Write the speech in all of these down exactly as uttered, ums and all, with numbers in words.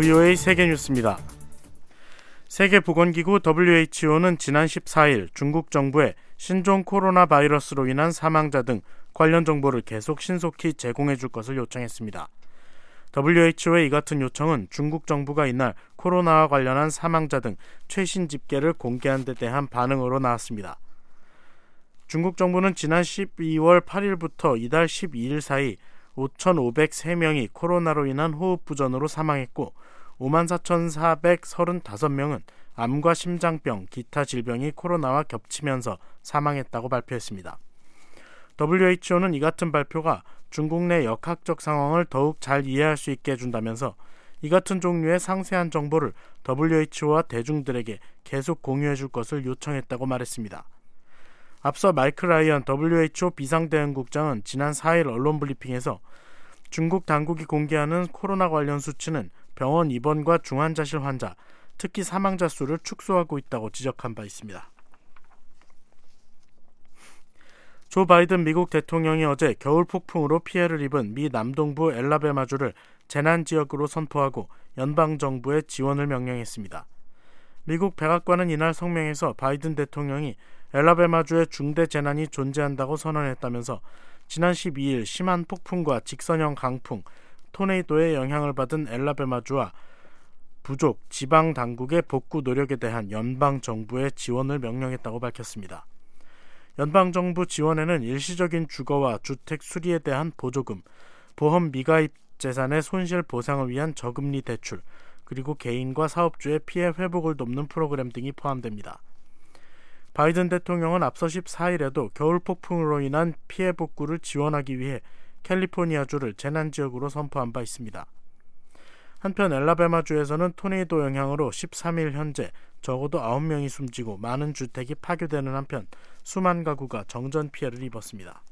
브이오에이 세계뉴스입니다. 세계보건기구 더블유에이치오는 지난 십사일 중국 정부에 신종 코로나 바이러스로 인한 사망자 등 관련 정보를 계속 신속히 제공해 줄 것을 요청했습니다. 더블유에이치오의 이 같은 요청은 중국 정부가 이날 코로나와 관련한 사망자 등 최신 집계를 공개한 데 대한 반응으로 나왔습니다. 중국 정부는 지난 십이월 팔일부터 이달 십이일 사이 오천오백삼 명이 코로나로 인한 호흡부전으로 사망했고 오만 사천사백삼십오 명은 암과 심장병, 기타 질병이 코로나와 겹치면서 사망했다고 발표했습니다. 더블유에이치오는 이 같은 발표가 중국 내 역학적 상황을 더욱 잘 이해할 수 있게 해준다면서 이 같은 종류의 상세한 정보를 더블유에이치오와 대중들에게 계속 공유해 줄 것을 요청했다고 말했습니다. 앞서 마이크 라이언 더블유에이치오 비상대응국장은 지난 사일 언론 브리핑에서 중국 당국이 공개하는 코로나 관련 수치는 병원 입원과 중환자실 환자, 특히 사망자 수를 축소하고 있다고 지적한 바 있습니다. 조 바이든 미국 대통령이 어제 겨울 폭풍으로 피해를 입은 미 남동부 엘라베마주를 재난지역으로 선포하고 연방정부에 지원을 명령했습니다. 미국 백악관은 이날 성명에서 바이든 대통령이 엘라베마주에 중대 재난이 존재한다고 선언했다면서 지난 십이일 심한 폭풍과 직선형 강풍, 토네이도의 영향을 받은 엘라베마주와 부족, 지방 당국의 복구 노력에 대한 연방정부의 지원을 명령했다고 밝혔습니다. 연방정부 지원에는 일시적인 주거와 주택 수리에 대한 보조금, 보험 미가입 재산의 손실 보상을 위한 저금리 대출, 그리고 개인과 사업주의 피해 회복을 돕는 프로그램 등이 포함됩니다. 바이든 대통령은 앞서 십사일에도 겨울 폭풍으로 인한 피해 복구를 지원하기 위해 캘리포니아주를 재난지역으로 선포한 바 있습니다. 한편 엘라베마주에서는 토네이도 영향으로 십삼일 현재 적어도 아홉 명이 숨지고 많은 주택이 파괴되는 한편 수만 가구가 정전 피해를 입었습니다.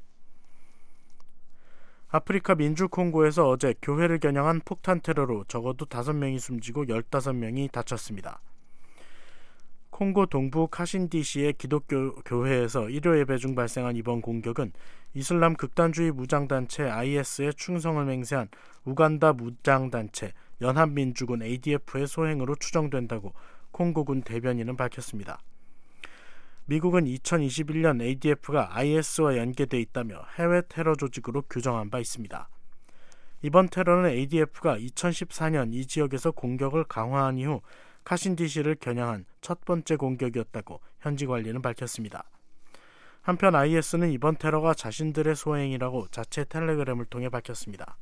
아프리카 민주 콩고에서 어제 교회를 겨냥한 폭탄 테러로 적어도 다섯 명이 숨지고 열다섯 명이 다쳤습니다. 콩고 동부 카신디시의 기독교 교회에서 일요 예배 중 발생한 이번 공격은 이슬람 극단주의 무장단체 아이에스의 충성을 맹세한 우간다 무장단체 연합민주군 에이디에프의 소행으로 추정된다고 콩고군 대변인은 밝혔습니다. 미국은 이천이십일년 에이디에프가 아이에스와 연계돼 있다며 해외 테러 조직으로 규정한 바 있습니다. 이번 테러는 에이디에프가 이천십사년 이 지역에서 공격을 강화한 이후 카신디시를 겨냥한 첫 번째 공격이었다고 현지 관리는 밝혔습니다. 한편 아이에스는 이번 테러가 자신들의 소행이라고 자체 텔레그램을 통해 밝혔습니다.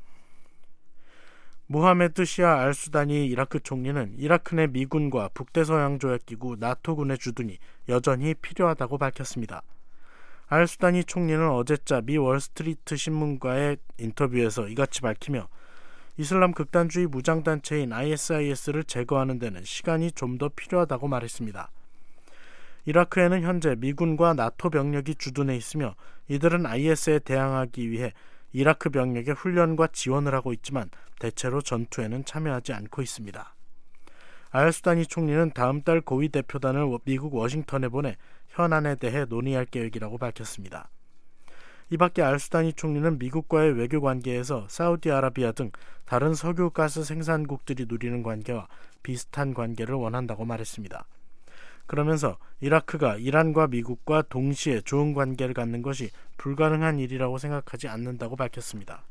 무하메드 시아 알수다니 이라크 총리는 이라크 내 미군과 북대서양조약기구 나토군의 주둔이 여전히 필요하다고 밝혔습니다. 알수다니 총리는 어제자 미 월스트리트 신문과의 인터뷰에서 이같이 밝히며 이슬람 극단주의 무장단체인 아이에스아이에스를 제거하는 데는 시간이 좀 더 필요하다고 말했습니다. 이라크에는 현재 미군과 나토 병력이 주둔해 있으며 이들은 아이에스에 대항하기 위해 이라크 병력의 훈련과 지원을 하고 있지만 대체로 전투에는 참여하지 않고 있습니다. 알수다니 총리는 다음 달 고위 대표단을 미국 워싱턴에 보내 현안에 대해 논의할 계획이라고 밝혔습니다. 이 밖에 알수다니 총리는 미국과의 외교 관계에서 사우디아라비아 등 다른 석유 가스 생산국들이 누리는 관계와 비슷한 관계를 원한다고 말했습니다. 그러면서 이라크가 이란과 미국과 동시에 좋은 관계를 갖는 것이 불가능한 일이라고 생각하지 않는다고 밝혔습니다.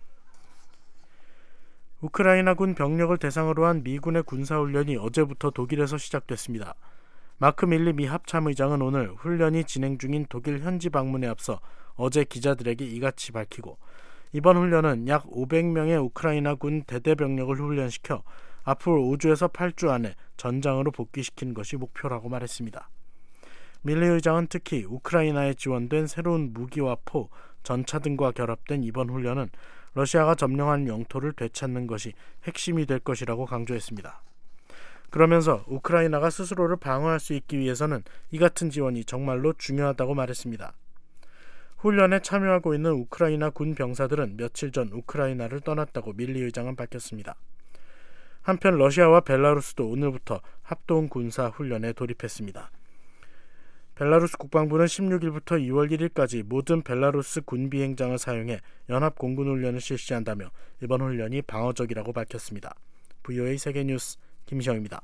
우크라이나군 병력을 대상으로 한 미군의 군사훈련이 어제부터 독일에서 시작됐습니다. 마크 밀리 미 합참의장은 오늘 훈련이 진행 중인 독일 현지 방문에 앞서 어제 기자들에게 이같이 밝히고 이번 훈련은 약 오백 명의 우크라이나군 대대병력을 훈련시켜 앞으로 오 주에서 팔 주 안에 전장으로 복귀시키는 것이 목표라고 말했습니다. 밀리 의장은 특히 우크라이나에 지원된 새로운 무기와 포, 전차 등과 결합된 이번 훈련은 러시아가 점령한 영토를 되찾는 것이 핵심이 될 것이라고 강조했습니다. 그러면서 우크라이나가 스스로를 방어할 수 있기 위해서는 이 같은 지원이 정말로 중요하다고 말했습니다. 훈련에 참여하고 있는 우크라이나 군 병사들은 며칠 전 우크라이나를 떠났다고 밀리 의장은 밝혔습니다. 한편 러시아와 벨라루스도 오늘부터 합동 군사 훈련에 돌입했습니다. 벨라루스 국방부는 십육일부터 이월 일일까지 모든 벨라루스 군 비행장을 사용해 연합 공군 훈련을 실시한다며 이번 훈련이 방어적이라고 밝혔습니다. 브이오에이 세계뉴스 김시영입니다.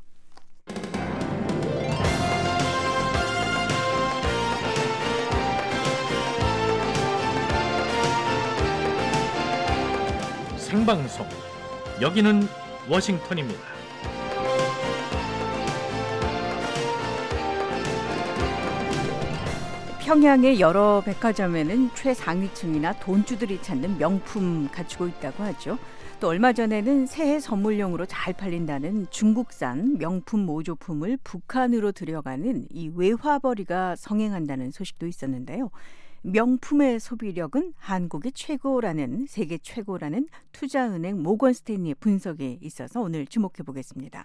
생방송, 여기는 워싱턴입니다. 평양의 여러 백화점에는 최상위층이나 돈주들이 찾는 명품 갖추고 있다고 하죠. 또 얼마 전에는 새해 선물용으로 잘 팔린다는 중국산 명품 모조품을 북한으로 들여가는 이 외화벌이가 성행한다는 소식도 있었는데요. 명품의 소비력은 한국이 최고라는, 세계 최고라는 투자은행 모건 스탠리의 분석이 있어서 오늘 주목해 보겠습니다.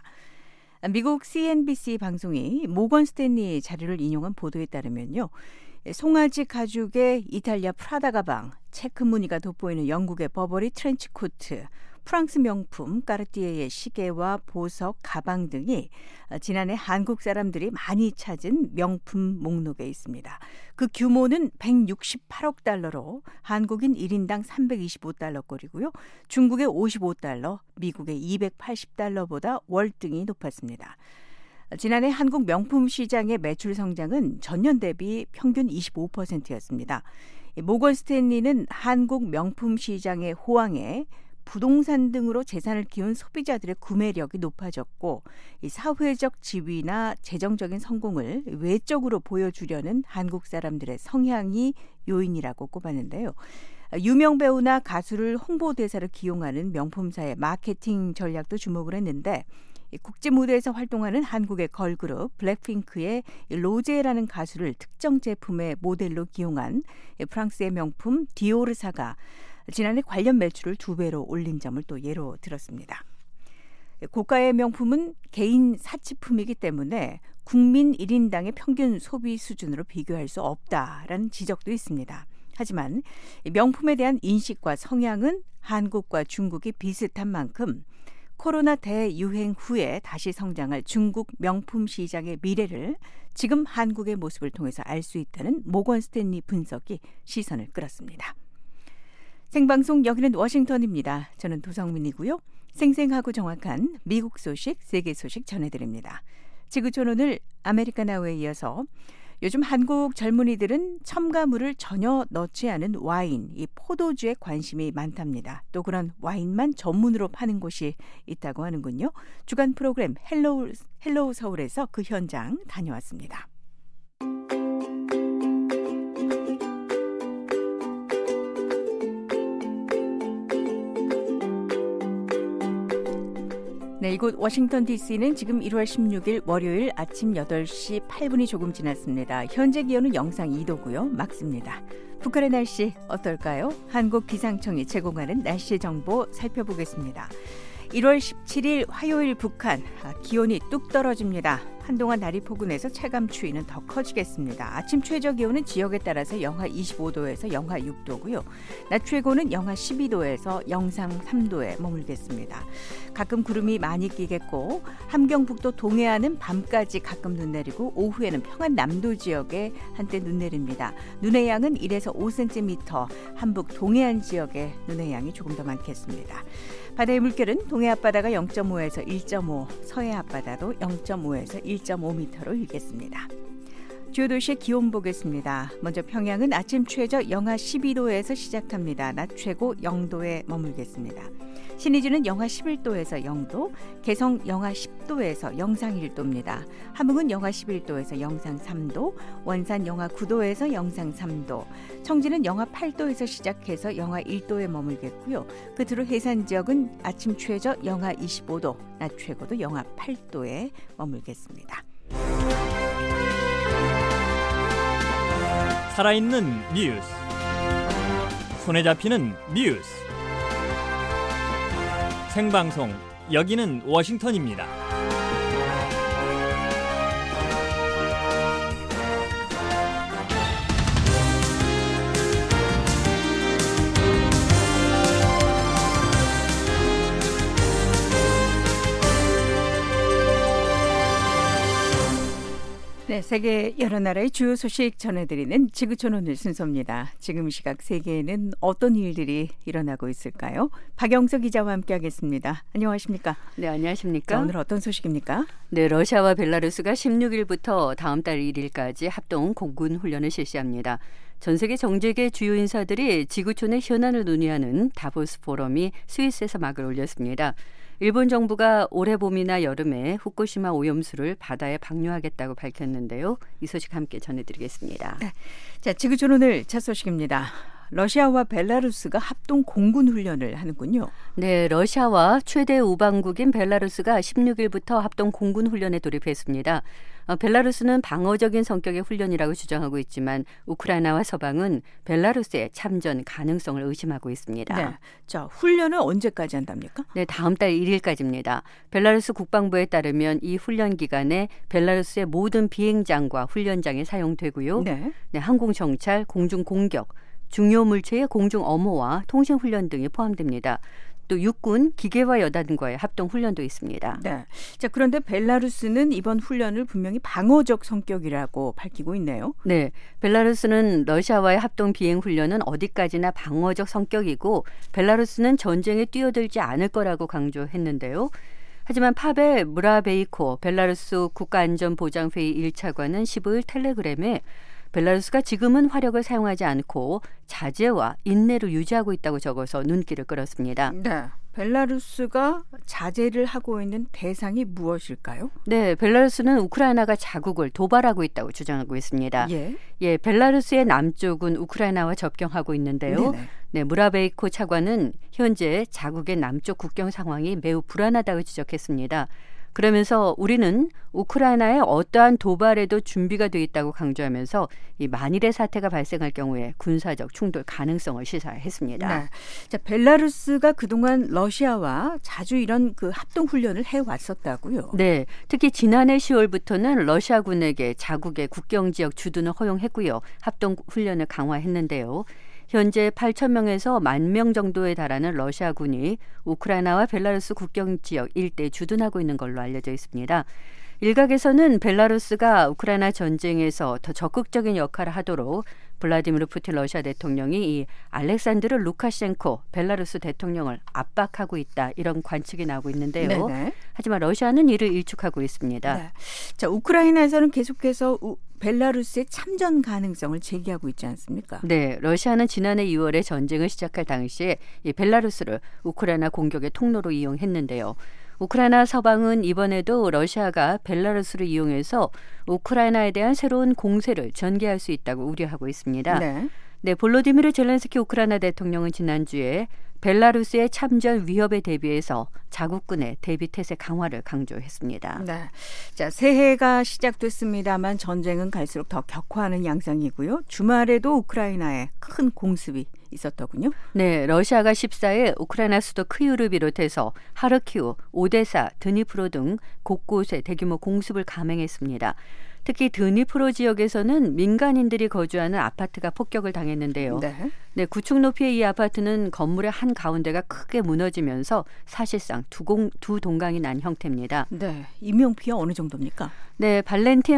미국 씨엔비씨 방송이 모건 스탠리 자료를 인용한 보도에 따르면요, 송아지 가죽의 이탈리아 프라다 가방, 체크 무늬가 돋보이는 영국의 버버리 트렌치 코트, 프랑스 명품 까르띠에의 시계와 보석, 가방 등이 지난해 한국 사람들이 많이 찾은 명품 목록에 있습니다. 그 규모는 백육십팔억 달러로 한국인 일 인당 삼백이십오 달러꼴이고요. 중국의 오십오 달러, 미국의 이백팔십 달러보다 월등히 높았습니다. 지난해 한국 명품 시장의 매출 성장은 전년 대비 평균 이십오 퍼센트였습니다. 모건 스탠리는 한국 명품 시장의 호황에 부동산 등으로 재산을 키운 소비자들의 구매력이 높아졌고, 이 사회적 지위나 재정적인 성공을 외적으로 보여주려는 한국 사람들의 성향이 요인이라고 꼽았는데요. 유명 배우나 가수를 홍보대사로 기용하는 명품사의 마케팅 전략도 주목을 했는데, 국제 무대에서 활동하는 한국의 걸그룹 블랙핑크의 로제라는 가수를 특정 제품의 모델로 기용한 프랑스의 명품 디오르사가 지난해 관련 매출을 두 배로 올린 점을 또 예로 들었습니다. 고가의 명품은 개인 사치품이기 때문에 국민 일 인당의 평균 소비 수준으로 비교할 수 없다라는 지적도 있습니다. 하지만 명품에 대한 인식과 성향은 한국과 중국이 비슷한 만큼 코로나 대유행 후에 다시 성장할 중국 명품 시장의 미래를 지금 한국의 모습을 통해서 알 수 있다는 모건 스탠리 분석이 시선을 끌었습니다. 생방송 여기는 워싱턴입니다. 저는 도성민이고요. 생생하고 정확한 미국 소식, 세계 소식 전해드립니다. 지구촌 오늘 아메리카노에 이어서 요즘 한국 젊은이들은 첨가물을 전혀 넣지 않은 와인, 이 포도주에 관심이 많답니다. 또 그런 와인만 전문으로 파는 곳이 있다고 하는군요. 주간 프로그램 헬로우, 헬로우 서울에서 그 현장 다녀왔습니다. 네, 이곳 워싱턴 디씨는 지금 일월 십육일 월요일 아침 여덟 시 팔 분이 조금 지났습니다. 현재 기온은 영상 이 도고요. 맑습니다. 북한의 날씨 어떨까요? 한국기상청이 제공하는 날씨 정보 살펴보겠습니다. 일월 십칠일 화요일 북한, 기온이 뚝 떨어집니다. 한동안 날이 포근해서 체감 추위는 더 커지겠습니다. 아침 최저 기온은 지역에 따라서 영하 이십오 도에서 영하 육 도고요. 낮 최고는 영하 십이 도에서 영상 삼 도에 머물겠습니다. 가끔 구름이 많이 끼겠고, 함경북도 동해안은 밤까지 가끔 눈 내리고 오후에는 평안남도 지역에 한때 눈 내립니다. 눈의 양은 일에서 오 센티미터, 한북 동해안 지역에 눈의 양이 조금 더 많겠습니다. 바다의 물결은 동해 앞바다가 영 점 오에서 일 점 오, 서해 앞바다도 영 점 오에서 일 점 오 미터로 일겠습니다. 주요 도시의 기온 보겠습니다. 먼저 평양은 아침 최저 영하 십이 도에서 시작합니다. 낮 최고 영 도에 머물겠습니다. 신의주는 영하 십일 도에서 영 도, 개성 영하 십 도에서 영상 일 도입니다. 함흥은 영하 십일 도에서 영상 삼 도, 원산 영하 구 도에서 영상 삼 도, 청진은 영하 팔 도에서 시작해서 영하 일 도에 머물겠고요. 끝으로 해산 지역은 아침 최저 영하 이십오 도, 낮 최고도 영하 팔 도에 머물겠습니다. 살아있는 뉴스, 손에 잡히는 뉴스, 생방송 여기는 워싱턴입니다. 네, 세계 여러 나라의 주요 소식 전해드리는 지구촌 오늘 순서입니다. 지금 이 시각 세계에는 어떤 일들이 일어나고 있을까요? 박영석 기자와 함께하겠습니다. 안녕하십니까? 네, 안녕하십니까? 자, 오늘 어떤 소식입니까? 네, 러시아와 벨라루스가 십육 일부터 다음 달 일 일까지 합동 공군 훈련을 실시합니다. 전 세계 정재계 주요 인사들이 지구촌의 현안을 논의하는 다보스 포럼이 스위스에서 막을 올렸습니다. 일본 정부가 올해 봄이나 여름에 후쿠시마 오염수를 바다에 방류하겠다고 밝혔는데요. 이 소식 함께 전해드리겠습니다. 네. 자, 지구촌 오늘 첫 소식입니다. 러시아와 벨라루스가 합동 공군 훈련을 하는군요. 네, 러시아와 최대 우방국인 벨라루스가 십육 일부터 합동 공군 훈련에 돌입했습니다. 어, 벨라루스는 방어적인 성격의 훈련이라고 주장하고 있지만 우크라이나와 서방은 벨라루스의 참전 가능성을 의심하고 있습니다. 네. 자, 훈련은 언제까지 한답니까? 네, 다음 달 일 일까지입니다. 벨라루스 국방부에 따르면 이 훈련 기간에 벨라루스의 모든 비행장과 훈련장이 사용되고요. 네. 네, 항공정찰, 공중공격, 중요 물체의 공중 엄호와 통신 훈련 등이 포함됩니다. 또 육군, 기계화 여단과의 합동 훈련도 있습니다. 네. 자, 그런데 벨라루스는 이번 훈련을 분명히 방어적 성격이라고 밝히고 있네요. 네, 벨라루스는 러시아와의 합동 비행 훈련은 어디까지나 방어적 성격이고 벨라루스는 전쟁에 뛰어들지 않을 거라고 강조했는데요. 하지만 파벨 무라베이코 벨라루스 국가안전보장회의 일 차관은 십오 일 텔레그램에 벨라루스가 지금은 화력을 사용하지 않고 자제와 인내를 유지하고 있다고 적어서 눈길을 끌었습니다. 네, 벨라루스가 자제를 하고 있는 대상이 무엇일까요? 네, 벨라루스는 우크라이나가 자국을 도발하고 있다고 주장하고 있습니다. 예, 예, 벨라루스의 남쪽은 우크라이나와 접경하고 있는데요. 네네. 네, 무라베이코 차관은 현재 자국의 남쪽 국경 상황이 매우 불안하다고 지적했습니다. 그러면서 우리는 우크라이나의 어떠한 도발에도 준비가 돼 있다고 강조하면서 이 만일의 사태가 발생할 경우에 군사적 충돌 가능성을 시사했습니다. 네. 자, 벨라루스가 그동안 러시아와 자주 이런 그 합동 훈련을 해왔었다고요. 네, 특히 지난해 시월부터는 러시아군에게 자국의 국경 지역 주둔을 허용했고요. 합동 훈련을 강화했는데요. 현재 팔천 명에서 만 명 정도에 달하는 러시아군이 우크라이나와 벨라루스 국경 지역 일대에 주둔하고 있는 걸로 알려져 있습니다. 일각에서는 벨라루스가 우크라이나 전쟁에서 더 적극적인 역할을 하도록 블라디미르 푸틴 러시아 대통령이 이 알렉산드르 루카셴코 벨라루스 대통령을 압박하고 있다, 이런 관측이 나오고 있는데요. 네네. 하지만 러시아는 이를 일축하고 있습니다. 네. 자, 우크라이나에서는 계속해서 우, 벨라루스의 참전 가능성을 제기하고 있지 않습니까? 네, 러시아는 지난해 이월에 전쟁을 시작할 당시에 이 벨라루스를 우크라이나 공격의 통로로 이용했는데요. 우크라이나 서방은 이번에도 러시아가 벨라루스를 이용해서 우크라이나에 대한 새로운 공세를 전개할 수 있다고 우려하고 있습니다. 네. 네, 볼로디미르 젤렌스키 우크라이나 대통령은 지난주에 벨라루스의 참전 위협에 대비해서 자국군의 대비 태세 강화를 강조했습니다. 네. 자, 새해가 시작됐습니다만 전쟁은 갈수록 더 격화하는 양상이고요. 주말에도 우크라이나에 큰 공습이 있었더군요. 네, 러시아가 십사일 우크라이나 수도 크이우를 비롯해서 하르키우, 오데사, 드니프로 등 곳곳에 대규모 공습을 감행했습니다. 특히 드니프로 지역에서는 민간인들이 거주하는 아파트가 폭격을 당했는데요. 네. 네, 구층 높이의 이 아파트는 건물의 한 가운데가 크게 무너지면서 사실상 두, 공, 두 동강이 난 형태입니다. 네. 인명피해 어느 정도입니까? 네, 발렌틴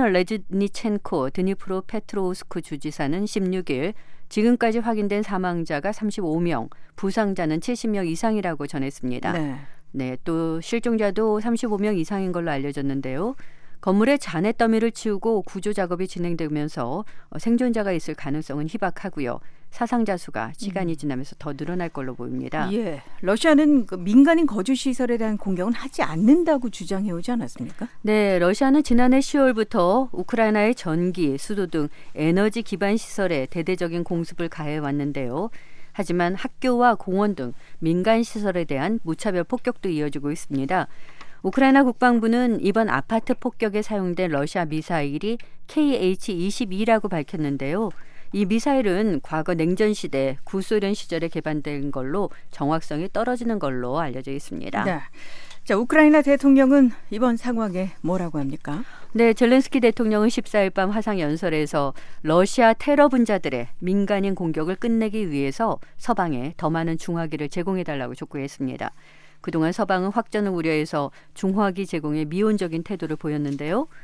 레즈니첸코 드니프로 페트로우스크 주지사는 십육 일 지금까지 확인된 사망자가 삼십오 명, 부상자는 칠십 명 이상이라고 전했습니다. 네. 네, 또 실종자도 삼십오 명 이상인 걸로 알려졌는데요. 건물의 잔해 더미를 치우고 구조 작업이 진행되면서 생존자가 있을 가능성은 희박하고요. 사상자 수가 시간이 지나면서 더 늘어날 걸로 보입니다. 예, 러시아는 그 민간인 거주 시설에 대한 공격은 하지 않는다고 주장해 오지 않았습니까? 네, 러시아는 지난해 시월부터 우크라이나의 전기, 수도 등 에너지 기반 시설에 대대적인 공습을 가해 왔는데요. 하지만 학교와 공원 등 민간 시설에 대한 무차별 폭격도 이어지고 있습니다. 우크라이나 국방부는 이번 아파트 폭격에 사용된 러시아 미사일이 케이에이치 이십이라고 밝혔는데요. 이 미사일은 과거 냉전시대 구소련 시절에 개발된 걸로 정확성이 떨어지는 걸로 알려져 있습니다. 네. 자, 우크라이나 대통령은 이번 상황에 뭐라고 합니까? 네, 젤렌스키 대통령은 십사일 밤 화상 연설에서 러시아 테러 분자들의 민간인 공격을 끝내기 위해서 서방에 더 많은 중화기를 제공해달라고 촉구했습니다. 그동안 서방은 확전을 우려해서 중화기 제공에 미온적인 태도를 보였는데요.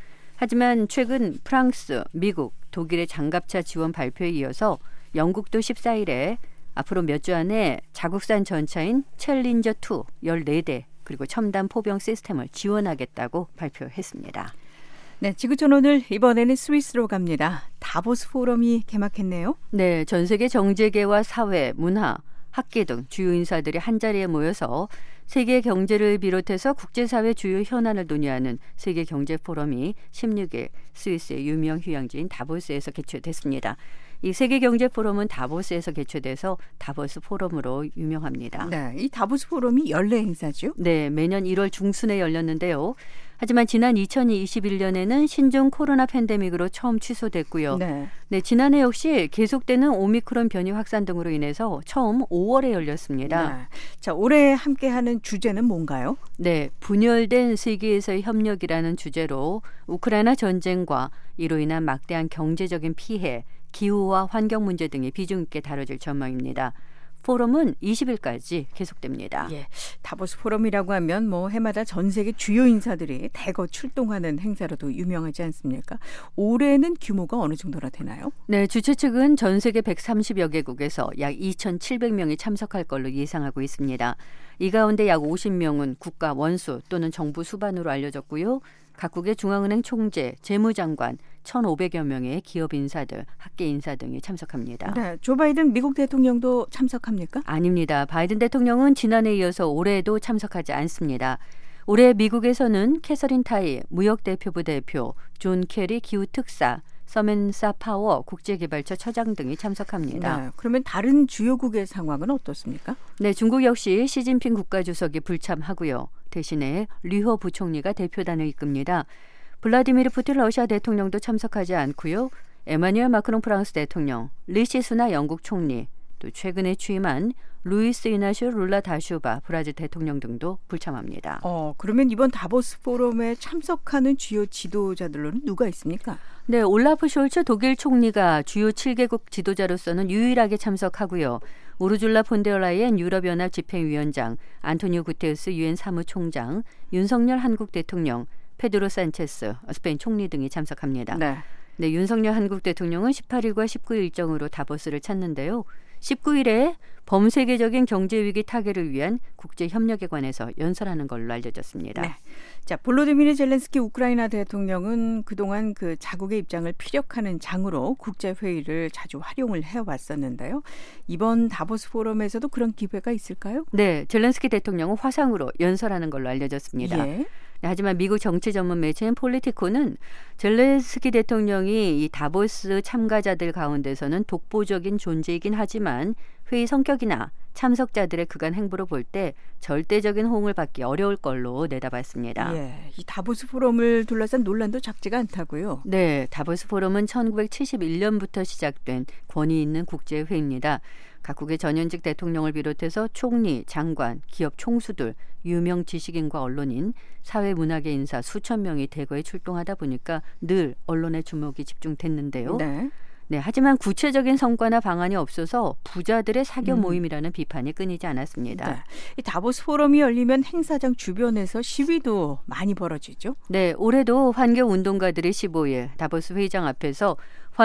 하지만 최근 프랑스, 미국, 독일의 장갑차 지원 발표에 이어서 영국도 십사 일에 앞으로 몇 주 안에 자국산 전차인 챌린저 투 열네 대 그리고 첨단 포병 시스템을 지원하겠다고 발표했습니다. 네, 지구촌 오늘 이번에는 스위스로 갑니다. 다보스 포럼이 개막했네요. 네, 전 세계 정재계와 사회, 문화, 학계 등 주요 인사들이 한자리에 모여서 세계 경제를 비롯해서 국제사회 주요 현안을 논의하는 세계 경제 포럼이 십육 일 스위스의 유명 휴양지인 다보스에서 개최됐습니다. 이 세계 경제 포럼은 다보스에서 개최돼서 다보스 포럼으로 유명합니다. 네, 이 다보스 포럼이 연례 행사죠? 네, 매년 일월 중순에 열렸는데요. 하지만 지난 이천이십일 년에는 신종 코로나 팬데믹으로 처음 취소됐고요. 네. 네, 지난해 역시 계속되는 오미크론 변이 확산 등으로 인해서 처음 오월에 열렸습니다. 네. 자, 올해 함께하는 주제는 뭔가요? 네, 분열된 세계에서의 협력이라는 주제로 우크라이나 전쟁과 이로 인한 막대한 경제적인 피해, 기후와 환경 문제 등이 비중 있게 다뤄질 전망입니다. 포럼은 이십 일까지 계속됩니다. 예, 다보스 포럼이라고 하면 뭐 해마다 전 세계 주요 인사들이 대거 출동하는 행사로도 유명하지 않습니까? 올해는 규모가 어느 정도나 되나요? 네, 주최 측은 전 세계 백삼십여 개국에서 약 이천칠백 명이 참석할 걸로 예상하고 있습니다. 이 가운데 약 오십 명은 국가 원수 또는 정부 수반으로 알려졌고요. 각국의 중앙은행 총재, 재무장관, 천오백여 명의 기업 인사들, 학계 인사 등이 참석합니다. 네, 조 바이든 미국 대통령도 참석합니까? 아닙니다. 바이든 대통령은 지난해에 이어서 올해에도 참석하지 않습니다. 올해 미국에서는 캐서린 타이 무역대표부 대표, 존 케리 기후특사, 서멘사 파워 국제개발처 처장 등이 참석합니다. 네, 그러면 다른 주요국의 상황은 어떻습니까? 네, 중국 역시 시진핑 국가주석이 불참하고요. 대신에 류호 부총리가 대표단을 이끕니다. 블라디미르 푸틴 러시아 대통령도 참석하지 않고요. 에마뉴엘 마크롱 프랑스 대통령, 리시 수나 영국 총리, 또 최근에 취임한 루이스 이나시오 룰라 다슈바 브라질 대통령 등도 불참합니다. 어, 그러면 이번 다보스 포럼에 참석하는 주요 지도자들로는 누가 있습니까? 네, 올라프 숄츠 독일 총리가 주요 칠 개국 지도자로서는 유일하게 참석하고요. 우르줄라 폰데어라이엔 유럽연합 집행위원장, 안토니오 구테우스 유엔 사무총장, 윤석열 한국 대통령, 페드로 산체스 스페인 총리 등이 참석합니다. 네. 네, 윤석열 한국 대통령은 십팔 일과 십구 일 일정으로 다보스를 찾는데요. 십구 일에 범세계적인 경제위기 타개를 위한 국제협력에 관해서 연설하는 걸로 알려졌습니다. 네. 자, 볼로디미르 젤렌스키 우크라이나 대통령은 그동안 그 자국의 입장을 피력하는 장으로 국제회의를 자주 활용을 해왔었는데요. 이번 다보스 포럼에서도 그런 기회가 있을까요? 네, 젤렌스키 대통령은 화상으로 연설하는 걸로 알려졌습니다. 예. 하지만 미국 정치 전문 매체인 폴리티코는 젤렌스키 대통령이 이 다보스 참가자들 가운데서는 독보적인 존재이긴 하지만 회의 성격이나 참석자들의 그간 행보를 볼 때 절대적인 호응을 받기 어려울 걸로 내다봤습니다. 예, 이 다보스 포럼을 둘러싼 논란도 작지가 않다고요. 네, 다보스 포럼은 천구백칠십일 년부터 시작된 권위 있는 국제회의입니다. 각국의 전현직 대통령을 비롯해서 총리, 장관, 기업 총수들, 유명 지식인과 언론인, 사회문화계 인사 수천 명이 대거에 출동하다 보니까 늘 언론의 주목이 집중됐는데요. 네. 네, 하지만 구체적인 성과나 방안이 없어서 부자들의 사교 모임이라는 음. 비판이 끊이지 않았습니다. 네. 이 다보스 포럼이 열리면 행사장 주변에서 시위도 많이 벌어지죠? 네, 올해도 환경운동가들이 십오 일 다보스 회의장 앞에서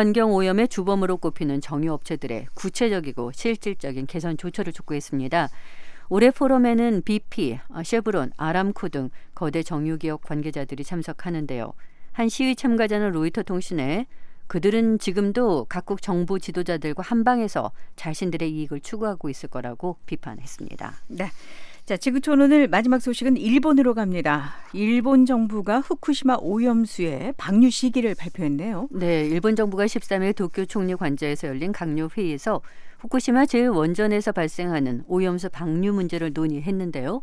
환경오염의 주범으로 꼽히는 정유업체들의 구체적이고 실질적인 개선 조처를 촉구했습니다. 올해 포럼에는 비피, 쉐브론, 아람코 등 거대 정유기업 관계자들이 참석하는데요. 한 시위 참가자는 로이터 통신에 그들은 지금도 각국 정부 지도자들과 한방에서 자신들의 이익을 추구하고 있을 거라고 비판했습니다. 네. 자, 지구촌 오늘 마지막 소식은 일본으로 갑니다. 일본 정부가 후쿠시마 오염수의 방류 시기를 발표했네요. 네, 일본 정부가 십삼 일 도쿄 총리 관저에서 열린 강요 회의에서 후쿠시마 제일원전에서 발생하는 오염수 방류 문제를 논의했는데요.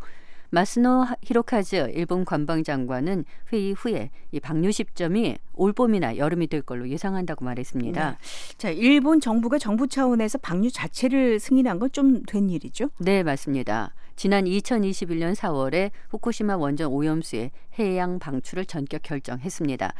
마스노 히로카즈 일본 관방장관은 회의 후에 이 방류 시점이 올봄이나 여름이 될 걸로 예상한다고 말했습니다. 네. 자, 일본 정부가 정부 차원에서 방류 자체를 승인한 건 좀 된 일이죠? 네, 맞습니다. 지난 이천이십일 년 사월에 후쿠시마 원전 오염수의 해양 방출을 전격 결정했습니다.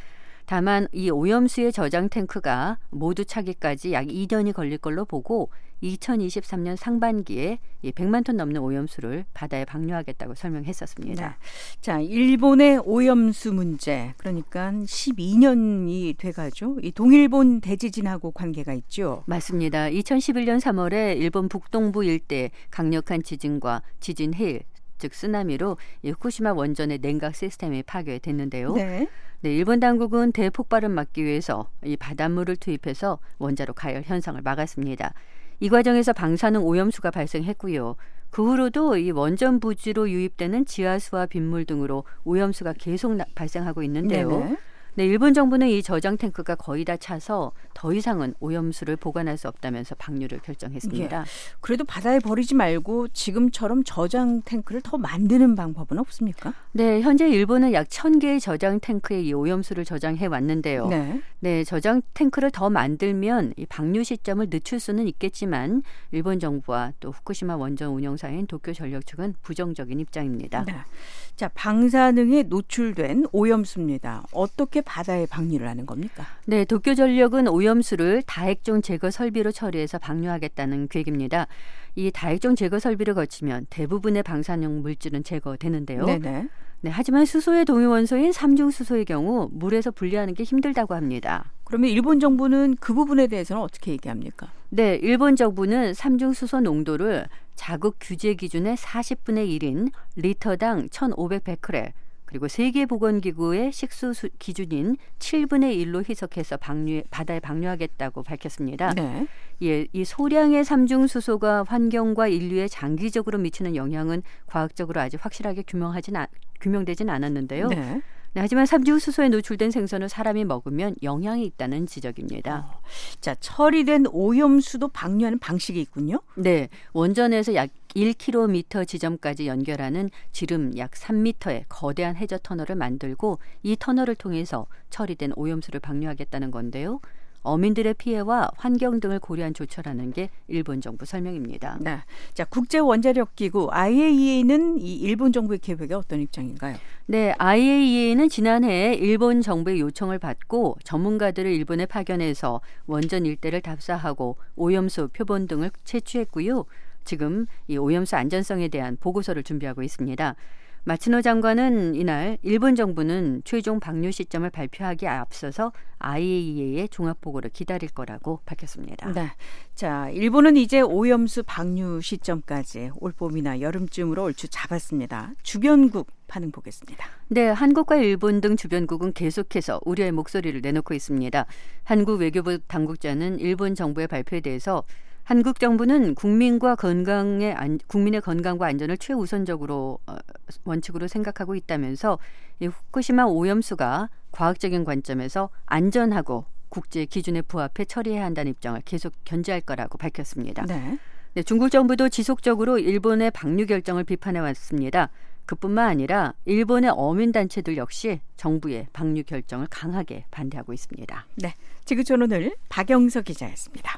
다만 이 오염수의 저장 탱크가 모두 차기까지 약 이 년이 걸릴 걸로 보고 이천이십삼 년 상반기에 이 백만 톤 넘는 오염수를 바다에 방류하겠다고 설명했었습니다. 네. 자, 일본의 오염수 문제, 그러니까 십이 년이 돼가죠. 이 동일본 대지진하고 관계가 있죠. 맞습니다. 이천십일 년 삼월에 일본 북동부 일대 강력한 지진과 지진 해일, 즉 쓰나미로 이 후쿠시마 원전의 냉각 시스템이 파괴됐는데요. 네. 네, 일본 당국은 대폭발을 막기 위해서 이 바닷물을 투입해서 원자로 가열 현상을 막았습니다. 이 과정에서 방사능 오염수가 발생했고요. 그 후로도 이 원전 부지로 유입되는 지하수와 빗물 등으로 오염수가 계속 나, 발생하고 있는데요. 네네. 네, 일본 정부는 이 저장 탱크가 거의 다 차서 더 이상은 오염수를 보관할 수 없다면서 방류를 결정했습니다. 예. 그래도 바다에 버리지 말고 지금처럼 저장 탱크를 더 만드는 방법은 없습니까? 네, 현재 일본은 약 천 개의 저장 탱크에 이 오염수를 저장해 왔는데요. 네. 네, 저장 탱크를 더 만들면 이 방류 시점을 늦출 수는 있겠지만 일본 정부와 또 후쿠시마 원전 운영사인 도쿄전력 측은 부정적인 입장입니다. 네. 자, 방사능에 노출된 오염수입니다. 어떻게 바다에 방류를 하는 겁니까? 네, 도쿄전력은 오염수를 다액종 제거 설비로 처리해서 방류하겠다는 계획입니다. 이 다액종 제거 설비를 거치면 대부분의 방사능 물질은 제거되는데요. 네네. 네, 하지만 수소의 동위원소인 삼중수소의 경우 물에서 분리하는 게 힘들다고 합니다. 그러면 일본 정부는 그 부분에 대해서는 어떻게 얘기합니까? 네, 일본 정부는 삼중수소 농도를 자국 규제 기준의 사십분의 일인 리터당 천오백 베크렐, 그리고 세계보건기구의 식수 기준인 칠분의 일로 희석해서 방류, 바다에 방류하겠다고 밝혔습니다. 네. 예, 이 소량의 삼중수소가 환경과 인류에 장기적으로 미치는 영향은 과학적으로 아직 확실하게 규명하진 아, 규명되진 않았는데요. 네. 네, 하지만 삼중수소에 노출된 생선을 사람이 먹으면 영향이 있다는 지적입니다. 어, 자, 처리된 오염수도 방류하는 방식이 있군요. 네, 원전에서 약 일 킬로미터 지점까지 연결하는 지름 약 삼 미터의 거대한 해저 터널을 만들고 이 터널을 통해서 처리된 오염수를 방류하겠다는 건데요. 어민들의 피해와 환경 등을 고려한 조처라는 게 일본 정부 설명입니다. 네. 자, 국제원자력기구 아이에이이에이는 이 일본 정부의 계획에 어떤 입장인가요? 네, 아이에이이에이는 지난해 일본 정부의 요청을 받고 전문가들을 일본에 파견해서 원전 일대를 답사하고 오염수 표본 등을 채취했고요. 지금 이 오염수 안전성에 대한 보고서를 준비하고 있습니다. 마치노 장관은 이날 일본 정부는 최종 방류 시점을 발표하기에 앞서서 아이에이이에이의 종합보고를 기다릴 거라고 밝혔습니다. 네. 자, 일본은 이제 오염수 방류 시점까지 올 봄이나 여름쯤으로 얼추 잡았습니다. 주변국 반응 보겠습니다. 네, 한국과 일본 등 주변국은 계속해서 우려의 목소리를 내놓고 있습니다. 한국 외교부 당국자는 일본 정부의 발표에 대해서 한국 정부는 국민과 건강의 안, 국민의 건강과 안전을 최우선적으로 어, 원칙으로 생각하고 있다면서 이 후쿠시마 오염수가 과학적인 관점에서 안전하고 국제 기준에 부합해 처리해야 한다는 입장을 계속 견지할 거라고 밝혔습니다. 네. 네, 중국 정부도 지속적으로 일본의 방류 결정을 비판해 왔습니다. 그뿐만 아니라 일본의 어민단체들 역시 정부의 방류 결정을 강하게 반대하고 있습니다. 네, 지구촌 오늘 박영서 기자였습니다.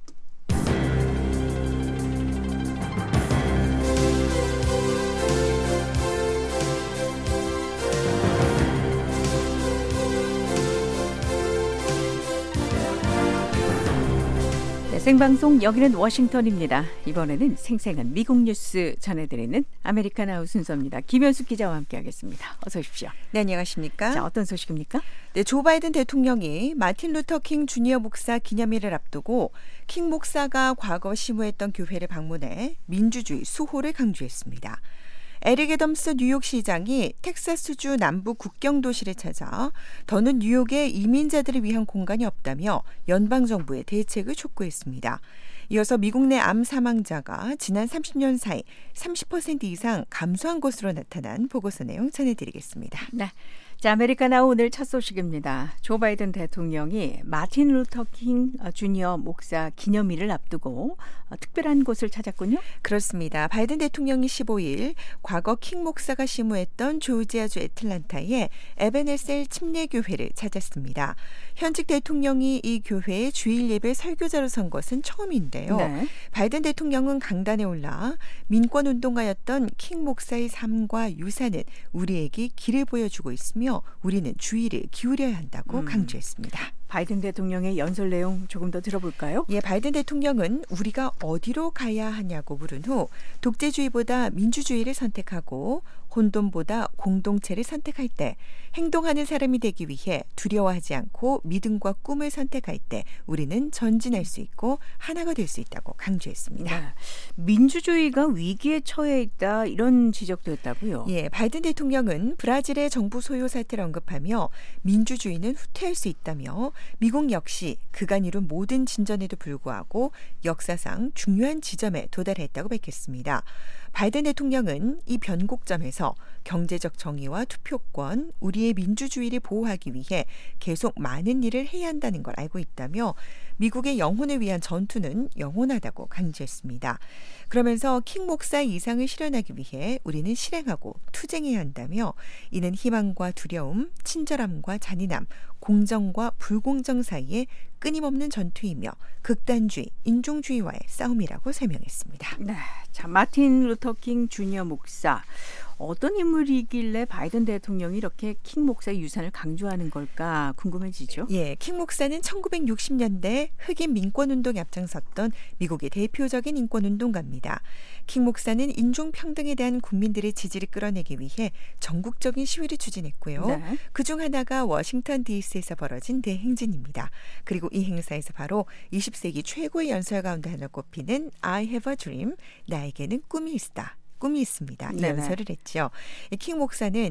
생방송 여기는 워싱턴입니다. 이번에는 생생한 미국 뉴스 전해드리는 아메리카나우 순서입니다. 김현숙 기자와 함께하겠습니다. 어서 오십시오. 네, 안녕하십니까? 자, 어떤 소식입니까? 네, 조 바이든 대통령이 마틴 루터 킹 주니어 목사 기념일을 앞두고 킹 목사가 과거 심우했던 교회를 방문해 민주주의 수호를 강조했습니다. 에릭 애덤스 뉴욕시장이 텍사스주 남부 국경 도시를 찾아 더는 뉴욕에 이민자들을 위한 공간이 없다며 연방정부의 대책을 촉구했습니다. 이어서 미국 내 암 사망자가 지난 삼십 년 사이 삼십 퍼센트 이상 감소한 것으로 나타난 보고서 내용 전해드리겠습니다. 네. 자, 아메리카나우 오늘 첫 소식입니다. 조 바이든 대통령이 마틴 루터 킹 주니어 목사 기념일을 앞두고 특별한 곳을 찾았군요. 그렇습니다. 바이든 대통령이 십오일 과거 킹 목사가 심우했던 조지아주 애틀란타의 에베네셀 침례교회를 찾았습니다. 현직 대통령이 이 교회의 주일 예배 설교자로 선 것은 처음인데요. 네. 바이든 대통령은 강단에 올라 민권운동가였던 킹 목사의 삶과 유산은 우리에게 길을 보여주고 있으며 있다며 우리는 주의를 기울여야 한다고 음. 강조했습니다. 바이든 대통령의 연설 내용 조금 더 들어볼까요? 예, 바이든 대통령은 우리가 어디로 가야 하냐고 물은 후 독재주의보다 민주주의를 선택하고 혼돈보다 공동체를 선택할 때, 행동하는 사람이 되기 위해 두려워하지 않고 믿음과 꿈을 선택할 때 우리는 전진할 수 있고 하나가 될 수 있다고 강조했습니다. 네. 민주주의가 위기에 처해 있다 이런 지적도 했다고요? 예, 바이든 대통령은 브라질의 정부 소요 사태를 언급하며 민주주의는 후퇴할 수 있다며 미국 역시 그간 이룬 모든 진전에도 불구하고 역사상 중요한 지점에 도달했다고 밝혔습니다. 바이든 대통령은 이 변곡점에서 경제적 정의와 투표권, 우리의 민주주의를 보호하기 위해 계속 많은 일을 해야 한다는 걸 알고 있다며 미국의 영혼을 위한 전투는 영원하다고 강조했습니다. 그러면서 킹 목사의 이상을 실현하기 위해 우리는 실행하고 투쟁해야 한다며 이는 희망과 두려움, 친절함과 잔인함, 공정과 불공정 사이에 끊임없는 전투이며 극단주의, 인종주의와의 싸움이라고 설명했습니다. 네, 자 마틴 루터킹 주니어 목사 어떤 인물이길래 바이든 대통령이 이렇게 킹 목사의 유산을 강조하는 걸까 궁금해지죠? 예, 킹 목사는 천구백육십 년대 흑인 민권운동에 앞장섰던 미국의 대표적인 인권운동가입니다. 킹 목사는 인종평등에 대한 국민들의 지지를 끌어내기 위해 전국적인 시위를 추진했고요. 네. 그중 하나가 워싱턴 디씨에서 벌어진 대행진입니다. 그리고 이 행사에서 바로 이십 세기 최고의 연설 가운데 하나 꼽히는 I have a dream, 나에게는 꿈이 있다. 꿈이 있습니다. 이 네네. 연설을 했죠. 킹 목사는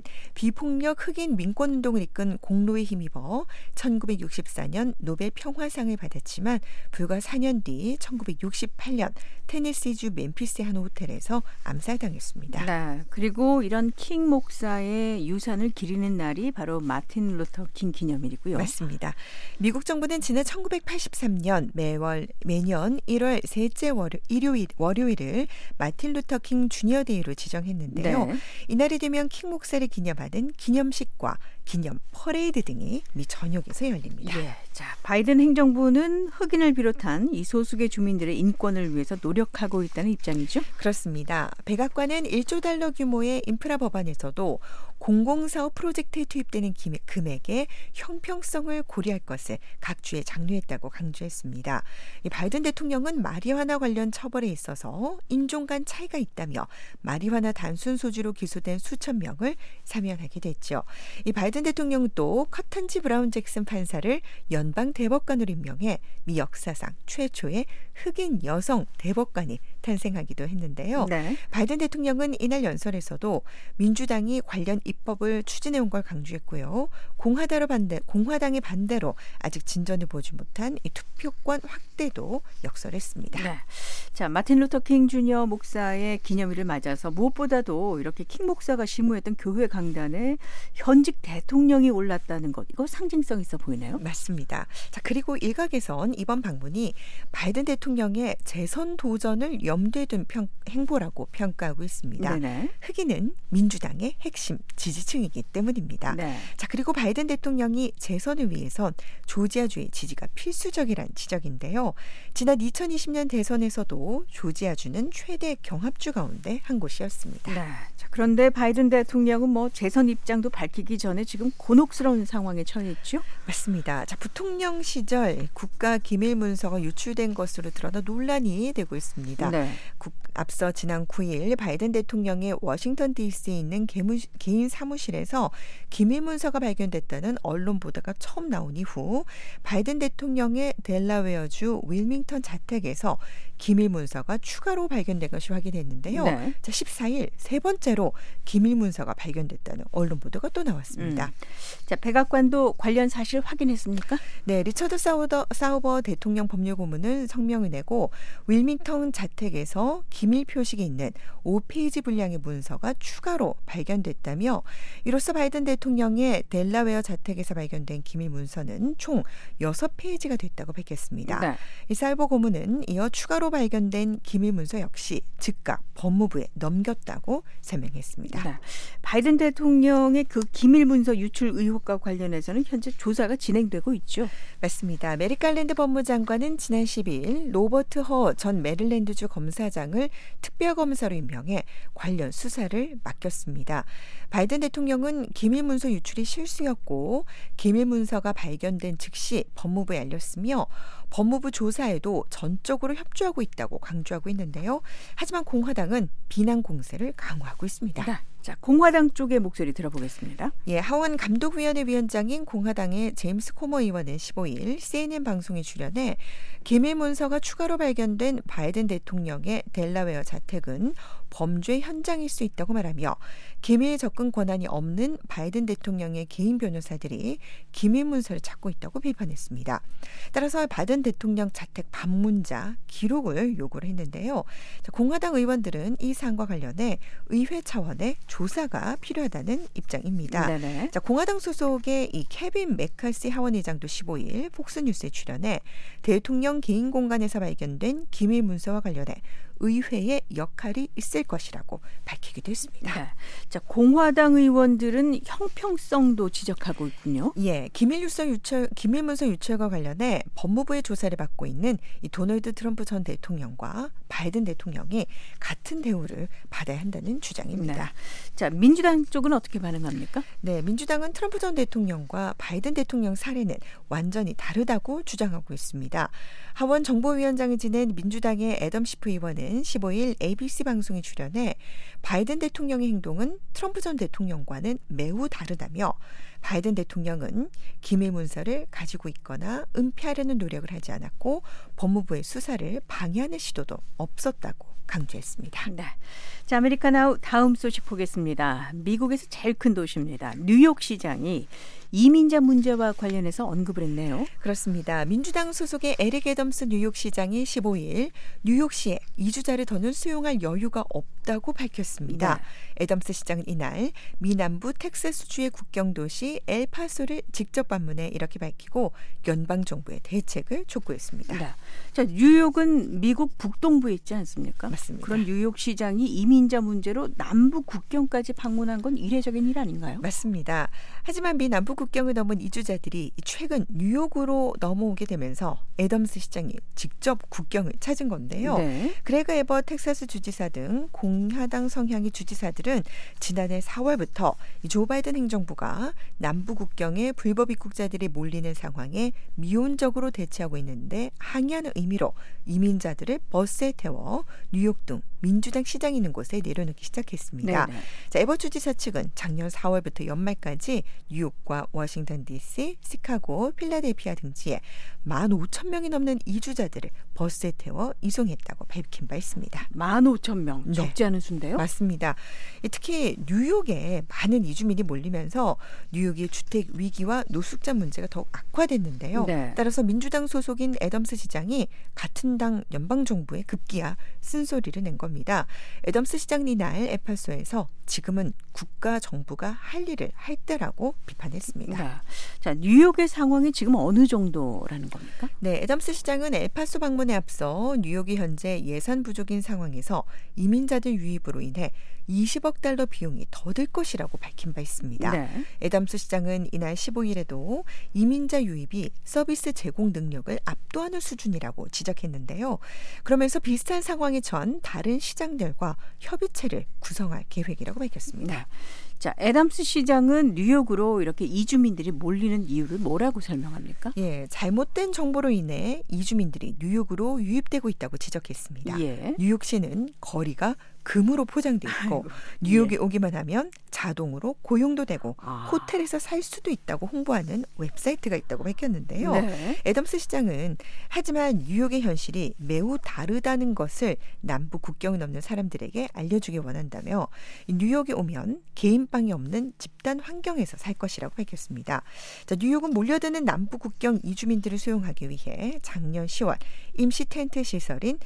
비폭력 흑인 민권운동을 이끈 공로에 힘입어 천구백육십사 년 노벨 평화상을 받았지만 불과 사 년 뒤 천구백육십팔 년 테네시주 멤피스의 한 호텔에서 암살당했습니다. 네, 그리고 이런 킹 목사의 유산을 기리는 날이 바로 마틴 루터 킹 기념일이고요. 맞습니다. 미국 정부는 지난 천구백팔십삼 년 매월 매년 일월 셋째 월요, 일요일, 월요일을 마틴 루터 킹 주니어 데이로 지정했는데요. 네. 이날이 되면 킹 목사를 기념하는 기념식과 기념 퍼레이드 등이 미 전역에서 열립니다. 예, 자 바이든 행정부는 흑인을 비롯한 이 소수계 주민들의 인권을 위해서 노력하고 있다는 입장이죠. 그렇습니다. 백악관은 일조 달러 규모의 인프라 법안에서도 공공사업 프로젝트에 투입되는 금액의 형평성을 고려할 것을 각 주에 장려했다고 강조했습니다. 이 바이든 대통령은 마리화나 관련 처벌에 있어서 인종 간 차이가 있다며 마리화나 단순 소지로 기소된 수천 명을 사면하게 됐죠. 이 바이든 대통령은 또 커튼지 브라운 잭슨 판사를 연방 대법관으로 임명해 미 역사상 최초의 흑인 여성 대법관이 탄생하기도 했는데요. 네. 바이든 대통령은 이날 연설에서도 민주당이 관련 입법을 추진해온 걸 강조했고요. 공화당의 반대, 공화당의 반대로 아직 진전을 보지 못한 이 투표권 확대도 역설했습니다. 네. 자 마틴 루터 킹 주니어 목사의 기념일을 맞아서 무엇보다도 이렇게 킹 목사가 심우했던 교회 강단에 현직 대통령이 올랐다는 것, 이거 상징성 있어 보이네요. 맞습니다. 자 그리고 일각에선 이번 방문이 바이든 대통령의 재선 도전을 염두에 둔 평, 행보라고 평가하고 있습니다. 네네. 흑인은 민주당의 핵심 지지층이기 때문입니다. 네. 자 그리고 바이든 대통령이 재선을 위해선 조지아주의 지지가 필수적이란 지적인데요. 지난 이천이십 년 대선에서도 조지아주는 최대 경합주 가운데 한 곳이었습니다. 네. 자, 그런데 바이든 대통령은 뭐 재선 입장도 밝히기 전에 지금 곤혹스러운 상황에 처해 있죠? 맞습니다. 자, 부통령 시절 국가 기밀 문서가 유출된 것으로 드러나 논란이 되고 있습니다. 네. 국, 앞서 지난 구 일 바이든 대통령의 워싱턴 디씨에 있는 개무, 개인 사무실에서 기밀 문서가 발견됐다는 언론 보도가 처음 나온 이후 바이든 대통령의 델라웨어주 윌밍턴 자택에서 기밀 문서가 추가로 발견된 것이 확인됐는데요. 네. 자, 십사 일 세 번째로 기밀 문서가 발견됐다는 언론 보도가 또 나왔습니다. 음. 자, 백악관도 관련 사실 확인했습니까? 네, 리처드 사우더, 사우버 대통령 법률고문은 성명을 내고 윌밍턴 자택에서 기밀 표식이 있는 오 페이지 분량의 문서가 추가로 발견됐다며 이로써 바이든 대통령의 델라웨어 자택에서 발견된 기밀 문서는 총 여섯 페이지가 됐다고 밝혔습니다. 네. 이 사우버 고문은 이어 추가로 발견된 기밀 문서 역시 즉각 법무부에 넘겼다고 설명했습니다. 네. 바이든 대통령의 그 기밀 문서 유출 의혹과 관련해서는 현재 조사가 진행되고 있죠. 맞습니다. 메리 갈랜드 법무장관은 지난 십이 일 로버트 허 전 메릴랜드주 검 검사장을 특별검사로 임명해 관련 수사를 맡겼습니다. 바이든 대통령은 기밀문서 유출이 실수였고 기밀문서가 발견된 즉시 법무부에 알렸으며 법무부 조사에도 전적으로 협조하고 있다고 강조하고 있는데요. 하지만 공화당은 비난 공세를 강화하고 있습니다. 네. 자, 공화당 쪽의 목소리 들어보겠습니다. 예, 하원 감독위원회 위원장인 공화당의 제임스 코머 의원은 십오일 씨엔엔 방송에 출연해 기밀문서가 추가로 발견된 바이든 대통령의 델라웨어 자택은 범죄 현장일 수 있다고 말하며 기밀 접근 권한이 없는 바이든 대통령의 개인 변호사들이 기밀문서를 찾고 있다고 비판했습니다. 따라서 바이든 대통령 자택 방문자 기록을 요구를 했는데요. 자, 공화당 의원들은 이 사안과 관련해 의회 차원의 조사가 필요하다는 입장입니다. 네네. 자, 공화당 소속의 이 케빈 맥카시 하원의장도 십오일 폭스뉴스에 출연해 대통령 개인 공간에서 발견된 기밀 문서와 관련해 의회의 역할이 있을 것이라고 밝히기도 했습니다. 네. 자, 공화당 의원들은 형평성도 지적하고 있군요. 예, 기밀문서 유출, 기밀문서 유출과 관련해 법무부의 조사를 받고 있는 이 도널드 트럼프 전 대통령과 바이든 대통령이 같은 대우를 받아야 한다는 주장입니다. 네. 자, 민주당 쪽은 어떻게 반응합니까? 네, 민주당은 트럼프 전 대통령과 바이든 대통령 사례는 완전히 다르다고 주장하고 있습니다. 하원 정보위원장을 지낸 민주당의 애덤 시프 의원은 십오일 에이비씨 방송에 출연해 바이든 대통령의 행동은 트럼프 전 대통령과는 매우 다르다며 바이든 대통령은 기밀 문서를 가지고 있거나 은폐하려는 노력을 하지 않았고 법무부의 수사를 방해하는 시도도 없었다고 강조했습니다. 네. 자, 아메리카나우 다음 소식 보겠습니다. 미국에서 제일 큰 도시입니다. 뉴욕 시장이 이민자 문제와 관련해서 언급을 했네요. 그렇습니다. 민주당 소속의 에릭 애덤스 뉴욕시장이 십오일 뉴욕시에 이주자를 더는 수용할 여유가 없다고 밝혔습니다. 네. 애덤스 시장은 이날 미 남부 텍사스주의 국경도시 엘파소를 직접 방문해 이렇게 밝히고 연방정부의 대책을 촉구했습니다. 네. 자, 뉴욕은 미국 북동부에 있지 않습니까? 맞습니다. 그런 뉴욕 시장이 이민자 문제로 남부 국경까지 방문한 건 이례적인 일 아닌가요? 맞습니다. 하지만 미 남부 국경을 넘은 이주자들이 최근 뉴욕으로 넘어오게 되면서 애덤스 시장이 직접 국경을 찾은 건데요. 네. 그레그 에버 텍사스 주지사 등 공화당 성향의 주지사들은 지난해 사월부터 조 바이든 행정부가 남부 국경에 불법 입국자들이 몰리는 상황에 미온적으로 대처하고 있는데 항의하는 의미로 이민자들을 버스에 태워 뉴욕 등 민주당 시장이 있는 곳에 내려놓기 시작했습니다. 네네. 자, 에버 주지사 측은 작년 사월부터 연말까지 뉴욕과 워싱턴 디씨, 시카고, 필라델피아 등지에 만 오천 명이 넘는 이주자들을 버스에 태워 이송했다고 밝힌 바 있습니다. 만 오천 명, 네. 적지 않은 수인데요? 맞습니다. 특히 뉴욕에 많은 이주민이 몰리면서 뉴욕의 주택 위기와 노숙자 문제가 더욱 악화됐는데요. 네. 따라서 민주당 소속인 애덤스 시장이 같은 당 연방정부에 급기야 쓴소리를 낸 겁니다. 애덤스 시장은 이날 에파소에서 지금은 국가 정부가 할 일을 할 때라고 비판했습니다. 네. 자, 뉴욕의 상황이 지금 어느 정도라는 겁니까? 네, 애덤스 시장은 엘파소 방문에 앞서 뉴욕이 현재 예산 부족인 상황에서 이민자들 유입으로 인해 이십억 달러 비용이 더 들 것이라고 밝힌 바 있습니다. 네. 애덤스 시장은 이날 십오일에도 이민자 유입이 서비스 제공 능력을 압도하는 수준이라고 지적했는데요. 그러면서 비슷한 상황에 처한 다른 시장들과 협의체를 구성할 계획이라고 밝혔습니다. 네. 자, 애덤스 시장은 뉴욕으로 이렇게 이주민들이 몰리는 이유를 뭐라고 설명합니까? 예, 잘못된 정보로 인해 이주민들이 뉴욕으로 유입되고 있다고 지적했습니다. 예. 뉴욕시는 거리가 금으로 포장돼 있고 아이고, 뉴욕에 예. 오기만 하면 자동으로 고용도 되고 아. 호텔에서 살 수도 있다고 홍보하는 웹사이트가 있다고 밝혔는데요. 네. 애덤스 시장은 하지만 뉴욕의 현실이 매우 다르다는 것을 남부 국경을 넘는 사람들에게 알려주길 원한다며 뉴욕에 오면 개인방이 없는 집단 환경에서 살 것이라고 밝혔습니다. 자, 뉴욕은 몰려드는 남부 국경 이주민들을 수용하기 위해 작년 시월 임시 텐트 시설인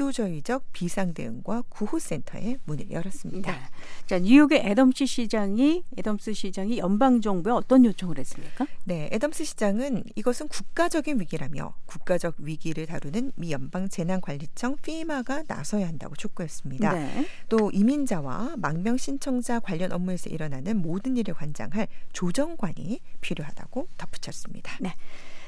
인도주의적 비상대응과 구호센터에 문을 열었습니다. 네. 자, 뉴욕의 애덤스 시장이 애덤스 시장이 연방 정부에 어떤 요청을 했습니까? 네, 애덤스 시장은 이것은 국가적인 위기라며 국가적 위기를 다루는 미 연방 재난관리청 피마가 나서야 한다고 촉구했습니다. 네. 또 이민자와 망명 신청자 관련 업무에서 일어나는 모든 일을 관장할 조정관이 필요하다고 덧붙였습니다. 네.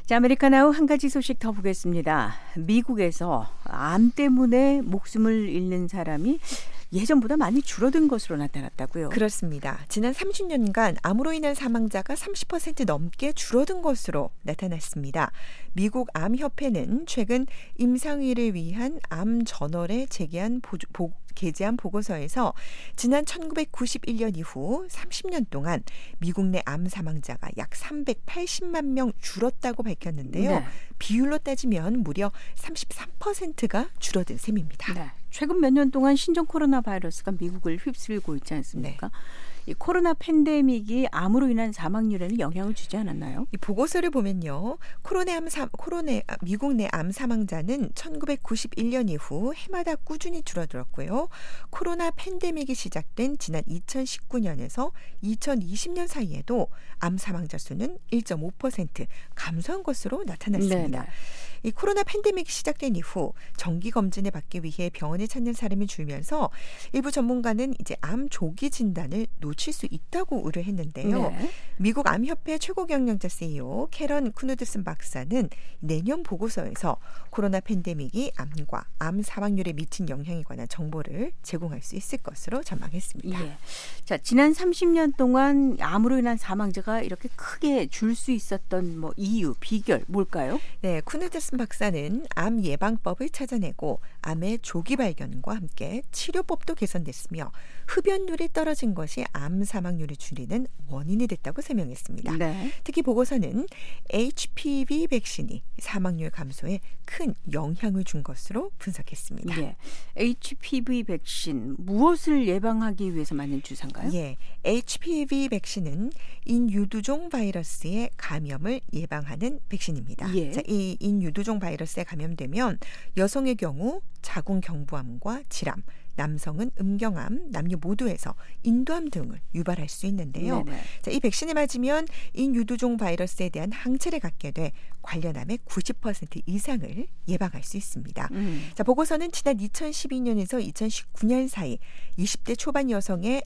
자, 아메리카나우 한 가지 소식 더 보겠습니다. 미국에서 암 때문에 목숨을 잃는 사람이 예전보다 많이 줄어든 것으로 나타났다고요? 그렇습니다. 지난 삼십 년간 암으로 인한 사망자가 삼십 퍼센트 넘게 줄어든 것으로 나타났습니다. 미국 암협회는 최근 임상위를 위한 암 저널에 제기한 보, 보, 게재한 보고서에서 지난 천구백구십일 년 이후 삼십 년 동안 미국 내 암 사망자가 약 삼백팔십만 명 줄었다고 밝혔는데요. 네. 비율로 따지면 무려 삼십삼 퍼센트가 줄어든 셈입니다. 네. 최근 몇 년 동안 신종 코로나 바이러스가 미국을 휩쓸고 있지 않습니까? 네. 이 코로나 팬데믹이 암으로 인한 사망률에는 영향을 주지 않았나요? 이 보고서를 보면요, 코로나 암 사, 코로나 미국 내 암 사망자는 천구백구십일 년 이후 해마다 꾸준히 줄어들었고요. 코로나 팬데믹이 시작된 지난 이천십구 년에서 이천이십 년 사이에도 암 사망자 수는 일 점 오 퍼센트 감소한 것으로 나타났습니다. 네네. 이 코로나 팬데믹이 시작된 이후 정기 검진을 받기 위해 병원을 찾는 사람이 줄면서 일부 전문가는 이제 암 조기 진단을 놓칠 수 있다고 우려했는데요. 네. 미국 암협회 최고 경영자 씨이오 캐런 쿠누드슨 박사는 내년 보고서에서 코로나 팬데믹이 암과 암 사망률에 미친 영향에 관한 정보를 제공할 수 있을 것으로 전망했습니다. 예. 자, 지난 삼십 년 동안 암으로 인한 사망자가 이렇게 크게 줄 수 있었던 뭐 이유, 비결 뭘까요? 네, 쿠누드슨 박사는 암 예방법을 찾아내고 암의 조기 발견과 함께 치료법도 개선됐으며 흡연율이 떨어진 것이 암 사망률을 줄이는 원인이 됐다고 설명했습니다. 네. 특히 보고서는 에이치피브이 백신이 사망률 감소에 큰 영향을 준 것으로 분석했습니다. 예. 에이치피브이 백신 무엇을 예방하기 위해서 만든 주사인가요? 예, 에이치피브이 백신은 인유두종 바이러스의 감염을 예방하는 백신입니다. 예. 자, 이 인유두종 바이러스에 감염되면 여성의 경우 자궁경부암과 질암, 남성은 음경암, 남녀 모두에서 인두암 등을 유발할 수 있는데요. 자, 이 백신을 맞으면 인유두종 바이러스에 대한 항체를 갖게 돼 관련 암의 구십 퍼센트 이상을 예방할 수 있습니다. 음. 자, 보고서는 지난 이천십이 년에서 이천십구 년 사이 이십 대 초반 여성의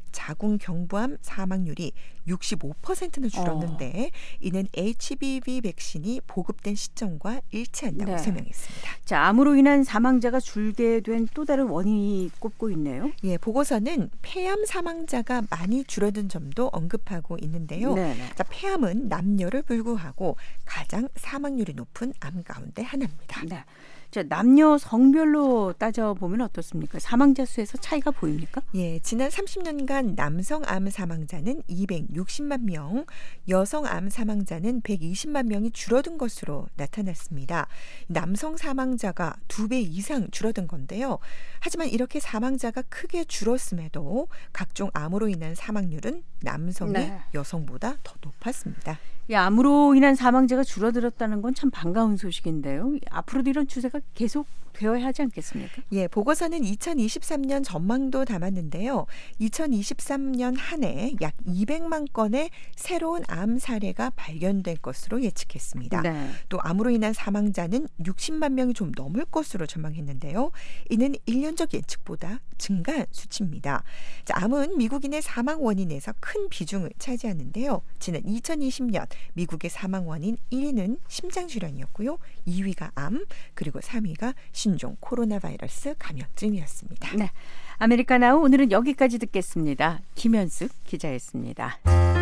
자궁경부암 사망률이 육십오 퍼센트는 줄었는데 어. 이는 에이치피브이 백신이 보급된 시점과 일치한다고 네. 설명했습니다. 자, 암으로 인한 사망자가 줄게 된 또 다른 원인이 꼽고 있네요. 예, 보고서는 폐암 사망자가 많이 줄어든 점도 언급하고 있는데요. 네네. 자, 폐암은 남녀를 불구하고 가장 사망률이 높은 암 가운데 하나입니다. 네. 자, 남녀 성별로 따져보면 어떻습니까? 사망자 수에서 차이가 보입니까? 예, 지난 삼십 년간 남성 암 사망자는 이백육십만 명, 여성 암 사망자는 백이십만 명이 줄어든 것으로 나타났습니다. 남성 사망자가 두 배 이상 줄어든 건데요. 하지만 이렇게 사망자가 크게 줄었음에도 각종 암으로 인한 사망률은 남성이 네. 여성보다 더 높았습니다. 이 암으로 인한 사망자가 줄어들었다는 건 참 반가운 소식인데요. 앞으로도 이런 추세가 계속 되어야 하지 않겠습니까? 예, 보고서는 이천이십삼 년 전망도 담았는데요. 이천이십삼 년 한 해 약 이백만 건의 새로운 암 사례가 발견될 것으로 예측했습니다. 네. 또 암으로 인한 사망자는 육십만 명이 좀 넘을 것으로 전망했는데요. 이는 일 년적 예측보다 증가한 수치입니다. 자, 암은 미국인의 사망 원인에서 큰 비중을 차지하는데요. 지난 이천이십 년 미국의 사망 원인 일 위는 심장질환이었고요. 이 위가 암, 그리고 삼 위가 신종 코로나 바이러스 감염증이었습니다. 네, 아메리카나우 오늘은 여기까지 듣겠습니다. 김현숙 기자였습니다.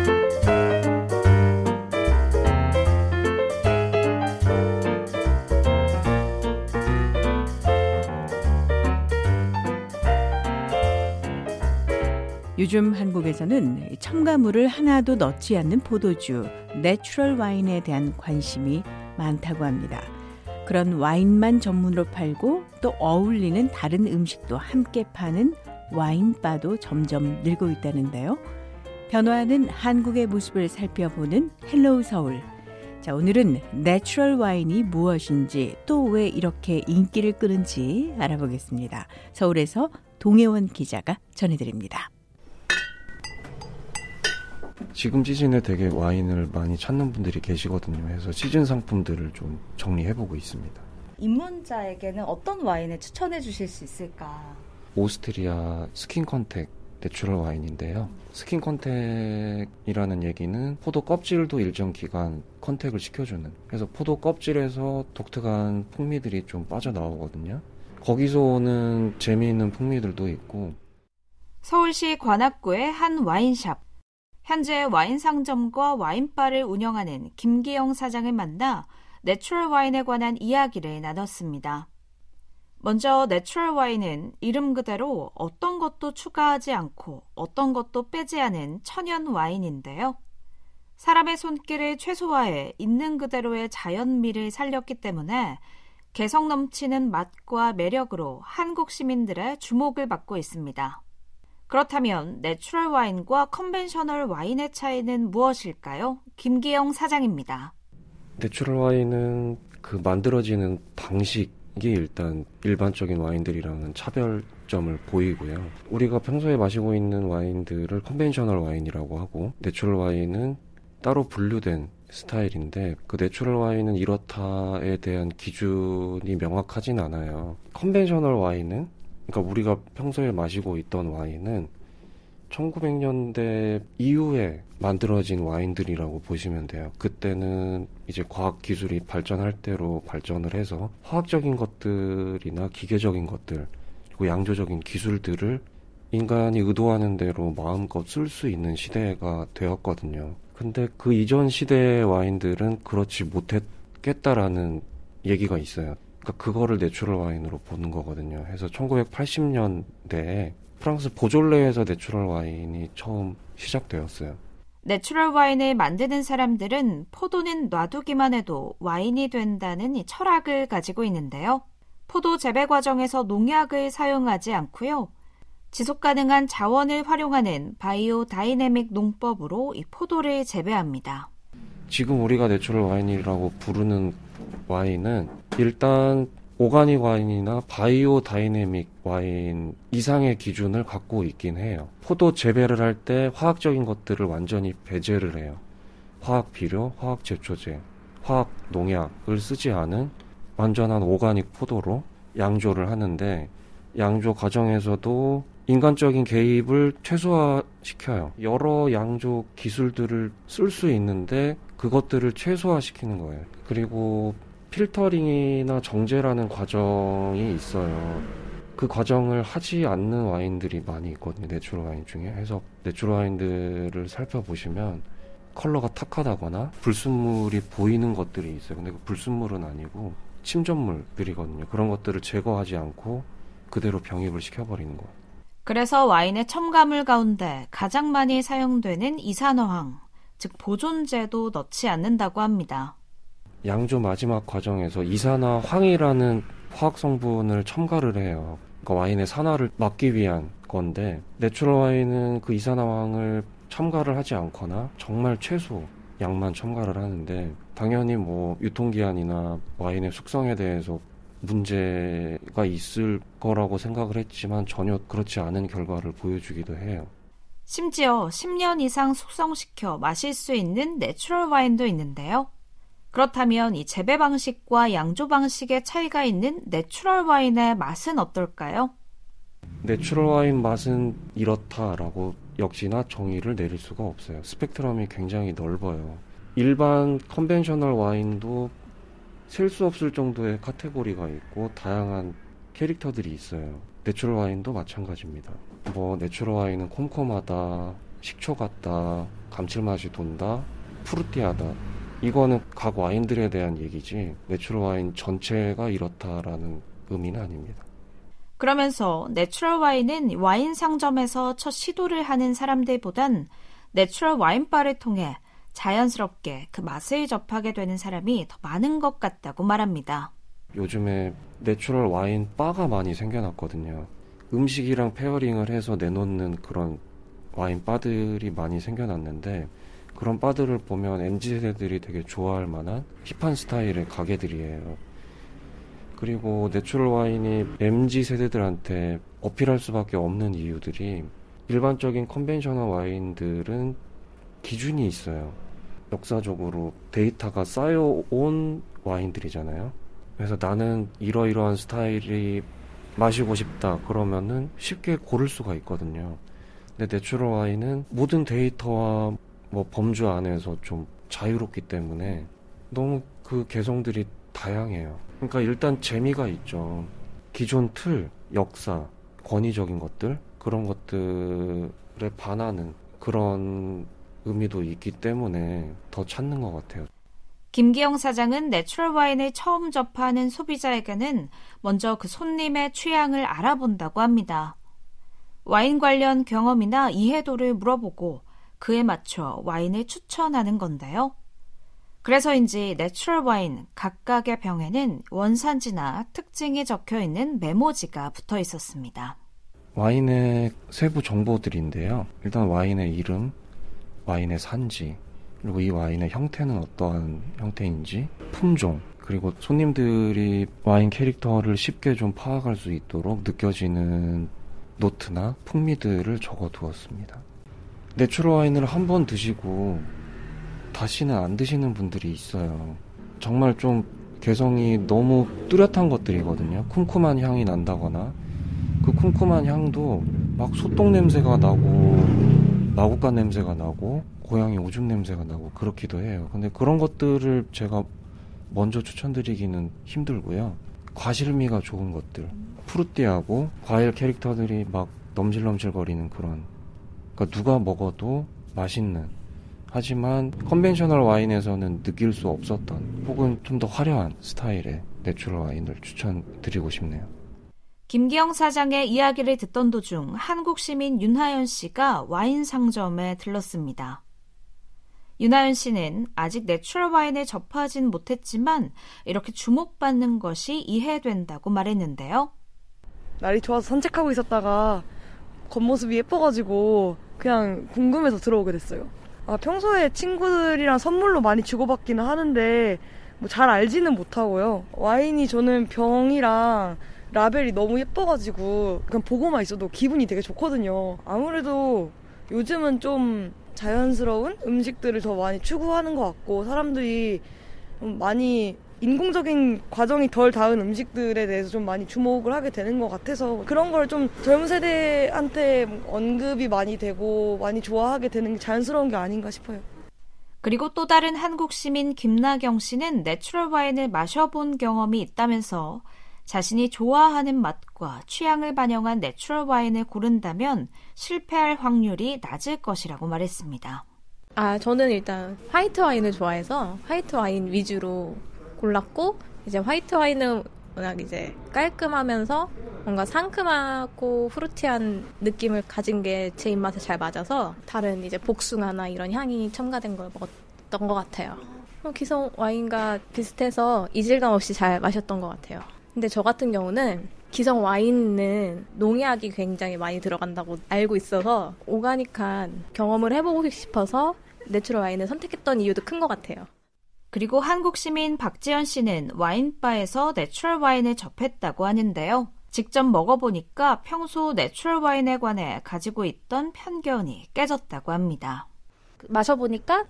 요즘 한국에서는 첨가물을 하나도 넣지 않는 포도주, 내추럴 와인에 대한 관심이 많다고 합니다. 그런 와인만 전문으로 팔고 또 어울리는 다른 음식도 함께 파는 와인바도 점점 늘고 있다는데요. 변화하는 한국의 모습을 살펴보는 헬로우 서울. 자, 오늘은 내추럴 와인이 무엇인지 또 왜 이렇게 인기를 끄는지 알아보겠습니다. 서울에서 동혜원 기자가 전해드립니다. 지금 시즌에 되게 와인을 많이 찾는 분들이 계시거든요. 그래서 시즌 상품들을 좀 정리해보고 있습니다. 입문자에게는 어떤 와인을 추천해 주실 수 있을까? 오스트리아 스킨 컨택 내추럴 와인인데요. 스킨 컨택이라는 얘기는 포도 껍질도 일정 기간 컨택을 시켜주는, 그래서 포도 껍질에서 독특한 풍미들이 좀 빠져나오거든요. 거기서 오는 재미있는 풍미들도 있고. 서울시 관악구의 한 와인샵. 현재 와인 상점과 와인바를 운영하는 김기영 사장을 만나 내추럴 와인에 관한 이야기를 나눴습니다. 먼저 내추럴 와인은 이름 그대로 어떤 것도 추가하지 않고 어떤 것도 빼지 않은 천연 와인인데요. 사람의 손길을 최소화해 있는 그대로의 자연미를 살렸기 때문에 개성 넘치는 맛과 매력으로 한국 시민들의 주목을 받고 있습니다. 그렇다면 내추럴 와인과 컨벤셔널 와인의 차이는 무엇일까요? 김기영 사장입니다. 내추럴 와인은 그 만들어지는 방식이 일단 일반적인 와인들이랑은 차별점을 보이고요. 우리가 평소에 마시고 있는 와인들을 컨벤셔널 와인이라고 하고, 내추럴 와인은 따로 분류된 스타일인데, 그 내추럴 와인은 이렇다에 대한 기준이 명확하진 않아요. 컨벤셔널 와인은, 그러니까 우리가 평소에 마시고 있던 와인은 천구백 년대 이후에 만들어진 와인들이라고 보시면 돼요. 그때는 이제 과학 기술이 발전할 대로 발전을 해서 화학적인 것들이나 기계적인 것들, 그리고 양조적인 기술들을 인간이 의도하는 대로 마음껏 쓸 수 있는 시대가 되었거든요. 근데 그 이전 시대의 와인들은 그렇지 못했겠다라는 얘기가 있어요. 그러니까 그거를 내추럴 와인으로 보는 거거든요. 그래서 천구백팔십 년대에 프랑스 보졸레에서 내추럴 와인이 처음 시작되었어요. 내추럴 와인을 만드는 사람들은 포도는 놔두기만 해도 와인이 된다는 이 철학을 가지고 있는데요. 포도 재배 과정에서 농약을 사용하지 않고요. 지속가능한 자원을 활용하는 바이오 다이내믹 농법으로 이 포도를 재배합니다. 지금 우리가 내추럴 와인이라고 부르는 와인은 일단 오가닉 와인이나 바이오 다이내믹 와인 이상의 기준을 갖고 있긴 해요. 포도 재배를 할 때 화학적인 것들을 완전히 배제를 해요. 화학 비료, 화학 제초제, 화학 농약을 쓰지 않은 완전한 오가닉 포도로 양조를 하는데, 양조 과정에서도 인간적인 개입을 최소화시켜요. 여러 양조 기술들을 쓸 수 있는데 그것들을 최소화시키는 거예요. 그리고 필터링이나 정제라는 과정이 있어요. 그 과정을 하지 않는 와인들이 많이 있거든요. 내추럴 와인 중에. 그래서 내추럴 와인들을 살펴보시면 컬러가 탁하다거나 불순물이 보이는 것들이 있어요. 근데 그 불순물은 아니고 침전물들이거든요. 그런 것들을 제거하지 않고 그대로 병입을 시켜버리는 거예요. 그래서 와인의 첨가물 가운데 가장 많이 사용되는 이산화황, 즉 보존제도 넣지 않는다고 합니다. 양조 마지막 과정에서 이산화황이라는 화학 성분을 첨가를 해요. 그러니까 와인의 산화를 막기 위한 건데, 내추럴 와인은 그 이산화황을 첨가를 하지 않거나 정말 최소 양만 첨가를 하는데, 당연히 뭐 유통기한이나 와인의 숙성에 대해서 문제가 있을 거라고 생각을 했지만 전혀 그렇지 않은 결과를 보여주기도 해요. 심지어 십 년 이상 숙성시켜 마실 수 있는 내추럴 와인도 있는데요. 그렇다면 이 재배 방식과 양조 방식의 차이가 있는 내추럴 와인의 맛은 어떨까요? 내추럴 와인 맛은 이렇다라고 역시나 정의를 내릴 수가 없어요. 스펙트럼이 굉장히 넓어요. 일반 컨벤셔널 와인도 셀 수 없을 정도의 카테고리가 있고 다양한 캐릭터들이 있어요. 내추럴 와인도 마찬가지입니다. 뭐 내추럴 와인은 콤콤하다, 식초 같다, 감칠맛이 돈다, 프루티하다. 이거는 각 와인들에 대한 얘기지 내추럴 와인 전체가 이렇다라는 의미는 아닙니다. 그러면서 내추럴 와인은 와인 상점에서 첫 시도를 하는 사람들보단 내추럴 와인바를 통해 자연스럽게 그 맛을 접하게 되는 사람이 더 많은 것 같다고 말합니다. 요즘에 내추럴 와인 바가 많이 생겨났거든요. 음식이랑 페어링을 해서 내놓는 그런 와인 바들이 많이 생겨났는데, 그런 바들을 보면 엠지 세대들이 되게 좋아할 만한 힙한 스타일의 가게들이에요. 그리고 내추럴 와인이 엠지 세대들한테 어필할 수밖에 없는 이유들이, 일반적인 컨벤셔널 와인들은 기준이 있어요. 역사적으로 데이터가 쌓여온 와인들이잖아요. 그래서 나는 이러이러한 스타일이 마시고 싶다 그러면은 쉽게 고를 수가 있거든요. 근데 내추럴 와인은 모든 데이터와 뭐 범주 안에서 좀 자유롭기 때문에 너무 그 개성들이 다양해요. 그러니까 일단 재미가 있죠. 기존 틀, 역사, 권위적인 것들, 그런 것들에 반하는 그런 의미도 있기 때문에 더 찾는 것 같아요. 김기영 사장은 내추럴 와인을 처음 접하는 소비자에게는 먼저 그 손님의 취향을 알아본다고 합니다. 와인 관련 경험이나 이해도를 물어보고 그에 맞춰 와인을 추천하는 건데요. 그래서인지 내추럴 와인 각각의 병에는 원산지나 특징이 적혀있는 메모지가 붙어 있었습니다. 와인의 세부 정보들인데요. 일단 와인의 이름, 와인의 산지, 그리고 이 와인의 형태는 어떠한 형태인지, 품종, 그리고 손님들이 와인 캐릭터를 쉽게 좀 파악할 수 있도록 느껴지는 노트나 풍미들을 적어두었습니다. 내추럴 와인을 한 번 드시고 다시는 안 드시는 분들이 있어요. 정말 좀 개성이 너무 뚜렷한 것들이거든요. 쿰쿰한 향이 난다거나 그 쿰쿰한 향도 막 소똥 냄새가 나고 마구간 냄새가 나고 고양이 오줌 냄새가 나고 그렇기도 해요. 근데 그런 것들을 제가 먼저 추천드리기는 힘들고요. 과실미가 좋은 것들, 푸르띠하고 과일 캐릭터들이 막 넘실넘실거리는 그런, 그러니까 누가 먹어도 맛있는, 하지만 컨벤셔널 와인에서는 느낄 수 없었던 혹은 좀 더 화려한 스타일의 내추럴 와인을 추천드리고 싶네요. 김기영 사장의 이야기를 듣던 도중 한국 시민 윤하연 씨가 와인 상점에 들렀습니다. 윤하연 씨는 아직 내추럴 와인에 접하진 못했지만 이렇게 주목받는 것이 이해된다고 말했는데요. 날이 좋아서 산책하고 있었다가 겉모습이 예뻐가지고 그냥 궁금해서 들어오게 됐어요. 아, 평소에 친구들이랑 선물로 많이 주고받기는 하는데 뭐 잘 알지는 못하고요. 와인이 저는 병이랑 라벨이 너무 예뻐가지고 그냥 보고만 있어도 기분이 되게 좋거든요. 아무래도 요즘은 좀 자연스러운 음식들을 더 많이 추구하는 것 같고 사람들이 많이 인공적인 과정이 덜 닿은 음식들에 대해서 좀 많이 주목을 하게 되는 것 같아서 그런 걸 좀 젊은 세대한테 언급이 많이 되고 많이 좋아하게 되는 게 자연스러운 게 아닌가 싶어요. 그리고 또 다른 한국 시민 김나경 씨는 내추럴 와인을 마셔본 경험이 있다면서 자신이 좋아하는 맛과 취향을 반영한 내추럴 와인을 고른다면 실패할 확률이 낮을 것이라고 말했습니다. 아, 저는 일단 화이트 와인을 좋아해서 화이트 와인 위주로 골랐고, 이제 화이트 와인은 워낙 이제 깔끔하면서 뭔가 상큼하고 프루티한 느낌을 가진 게 제 입맛에 잘 맞아서 다른 이제 복숭아나 이런 향이 첨가된 걸 먹었던 것 같아요. 기성 와인과 비슷해서 이질감 없이 잘 마셨던 것 같아요. 근데 저 같은 경우는 기성 와인은 농약이 굉장히 많이 들어간다고 알고 있어서 오가닉한 경험을 해보고 싶어서 내추럴 와인을 선택했던 이유도 큰 것 같아요. 그리고 한국 시민 박지연 씨는 와인바에서 내추럴 와인을 접했다고 하는데요. 직접 먹어보니까 평소 내추럴 와인에 관해 가지고 있던 편견이 깨졌다고 합니다. 마셔보니까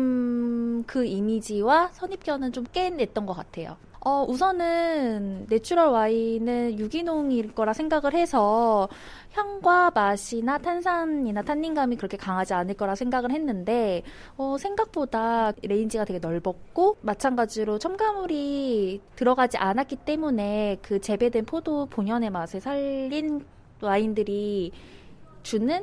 조금 그 이미지와 선입견은 좀 깨냈던 것 같아요. 어, 우선은 내추럴 와인은 유기농일 거라 생각을 해서 향과 맛이나 탄산이나 탄닌감이 그렇게 강하지 않을 거라 생각을 했는데 어, 생각보다 레인지가 되게 넓었고 마찬가지로 첨가물이 들어가지 않았기 때문에 그 재배된 포도 본연의 맛을 살린 와인들이 주는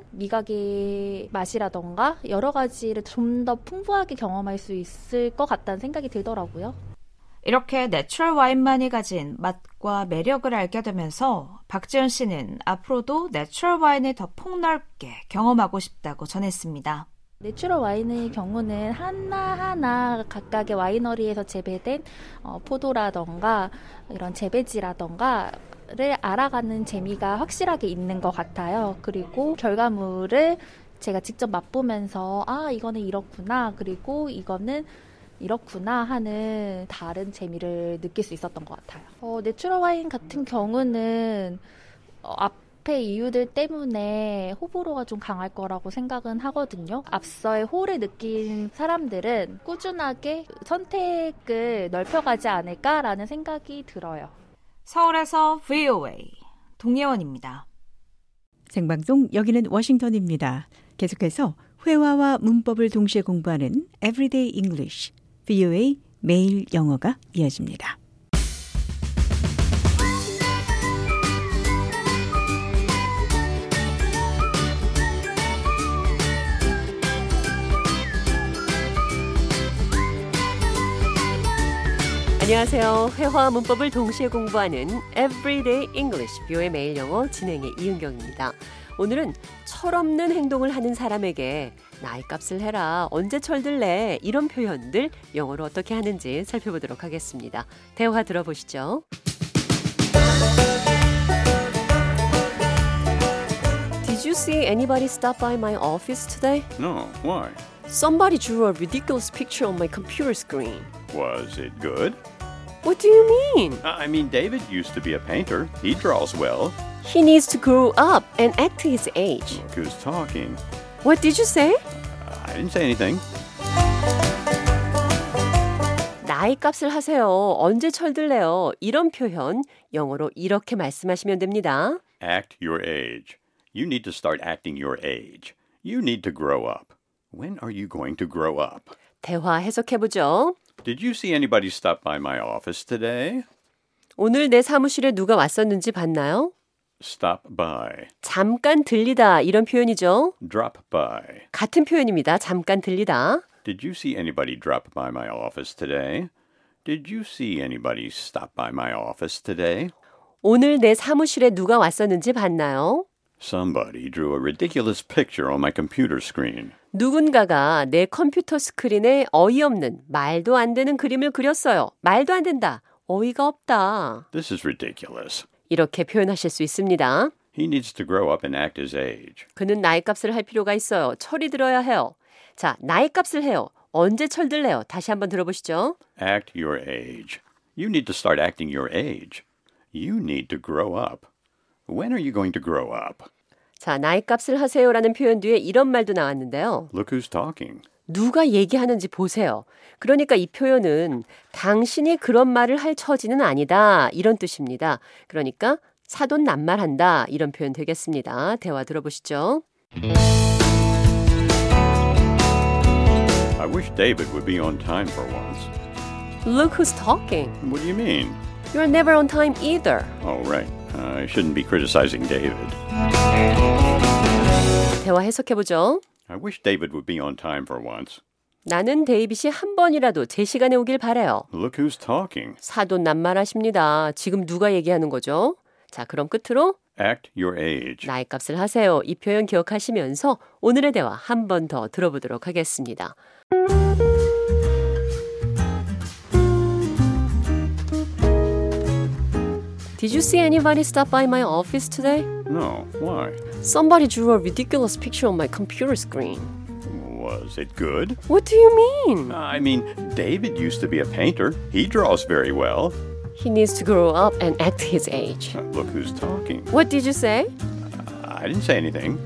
미각의 맛이라던가 여러 가지를 좀 더 풍부하게 경험할 수 있을 것 같다는 생각이 들더라고요. 이렇게 내추럴 와인만이 가진 맛과 매력을 알게 되면서 박지연 씨는 앞으로도 내추럴 와인을 더 폭넓게 경험하고 싶다고 전했습니다. 내추럴 와인의 경우는 하나하나 각각의 와이너리에서 재배된 어, 포도라던가 이런 재배지라던가를 알아가는 재미가 확실하게 있는 것 같아요. 그리고 결과물을 제가 직접 맛보면서 아 이거는 이렇구나 그리고 이거는 이렇구나 하는 다른 재미를 느낄 수 있었던 것 같아요. 어, 내추럴 와인 같은 경우는 어, 앞에 이유들 때문에 호불호가 좀 강할 거라고 생각은 하거든요. 앞서의 호를 느낀 사람들은 꾸준하게 선택을 넓혀가지 않을까라는 생각이 들어요. 서울에서 브이오에이 동예원입니다. 생방송 여기는 워싱턴입니다. 계속해서 회화와 문법을 동시에 공부하는 Everyday English, 브이오에이 매일 영어가 이어집니다. 안녕하세요. 회화와 문법을 동시에 공부하는 Everyday English, 브이오에이 매일 영어 진행의 이은경입니다. 오늘은 철없는 행동을 하는 사람에게 나이 값을 해라, 언제 철들래 이런 표현들 영어로 어떻게 하는지 살펴보도록 하겠습니다. 대화 들어보시죠. Did you see anybody stop by my office today? No, why? Somebody drew a ridiculous picture on my computer screen. Was it good? What do you mean? I mean, David used to be a painter. He draws well. He needs to grow up and act his age. Look who's talking. What did you say? I didn't say anything. 나이 값을 하세요. 언제 철들래요? 이런 표현 영어로 이렇게 말씀하시면 됩니다. Act your age. You need to start acting your age. You need to grow up. When are you going to grow up? 대화 해석해보죠. Did you see anybody stop by my office today? 오늘 내 사무실에 누가 왔었는지 봤나요? Stop by. 잠깐 들리다 이런 표현이죠. Drop by. 같은 표현입니다. 잠깐 들리다. Did you see anybody drop by my office today? Did you see anybody stop by my office today? 오늘 내 사무실에 누가 왔었는지 봤나요? Somebody drew a ridiculous picture on my computer screen. 누군가가 내 컴퓨터 스크린에 어이없는 말도 안 되는 그림을 그렸어요. 말도 안 된다. 어이가 없다. This is ridiculous. 이렇게 표현하실 수 있습니다. He needs to grow up and act his age. 그는 나이 값을 할 필요가 있어요. 철이 들어야 해요. 자, 나이 값을 해요. 언제 철들래요? 다시 한번 들어보시죠. Act your age. You need to start acting your age. You need to grow up. When are you going to grow up? 자, 나이 값을 하세요라는 표현 뒤에 이런 말도 나왔는데요. Look who's talking. 누가 얘기하는지 보세요. 그러니까 이 표현은 당신이 그런 말을 할 처지는 아니다 이런 뜻입니다. 그러니까 사돈낱말한다 이런 표현 되겠습니다. 대화 들어보시죠. I wish David would be on time for once. Look who's talking. What do you mean? You're never on time either. Oh, right. I shouldn't be criticizing David. 대화 해석해보죠. I wish David would be on time for once. 나는 데이빗이 한 번이라도 제 시간에 오길 바래요. Look who's talking. 사돈낱말하십니다. 지금 누가 얘기하는 거죠? 자, 그럼 끝으로 Act your age. 나이 값을 하세요. 이 표현 기억하시면서 오늘의 대화 한 번 더 들어보도록 하겠습니다. Did you see anybody stop by my office today? No, why? Somebody drew a ridiculous picture on my computer screen. Was it good? What do you mean? I mean, David used to be a painter. He draws very well. He needs to grow up and act his age. Look who's talking. What did you say? I didn't say anything.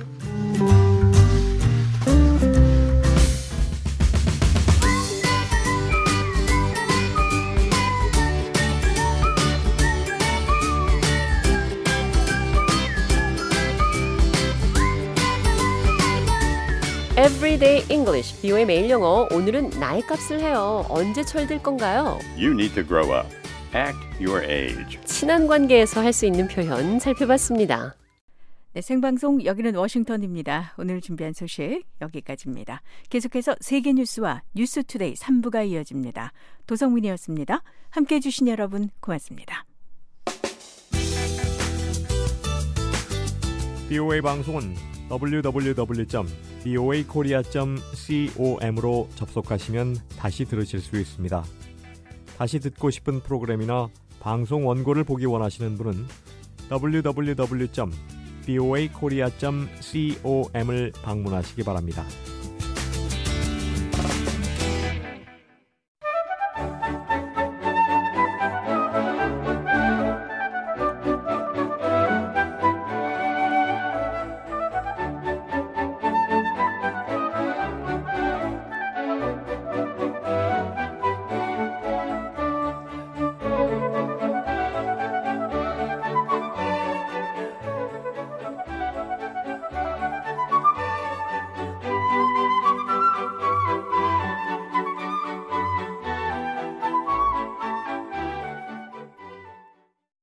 Everyday English, 브이오에이 매일 영어. 오늘은 나이 값을 해요. 언제 철들 건가요? You need to grow up. Act your age. 친한 관계에서 할 수 있는 표현 살펴봤습니다. 네, 생방송 여기는 워싱턴입니다. 오늘 준비한 소식 여기까지입니다. 계속해서 세계 뉴스와 뉴스투데이 삼 부가 이어집니다. 도성민이었습니다. 함께해 주신 여러분 고맙습니다. 브이오에이 방송은 더블유 더블유 더블유 점 브이오에이 코리아 점 com으로 접속하시면 다시 들으실 수 있습니다. 다시 듣고 싶은 프로그램이나 방송 원고를 보기 원하시는 분은 더블유 더블유 더블유 점 브이오에이 코리아 점 com을 방문하시기 바랍니다.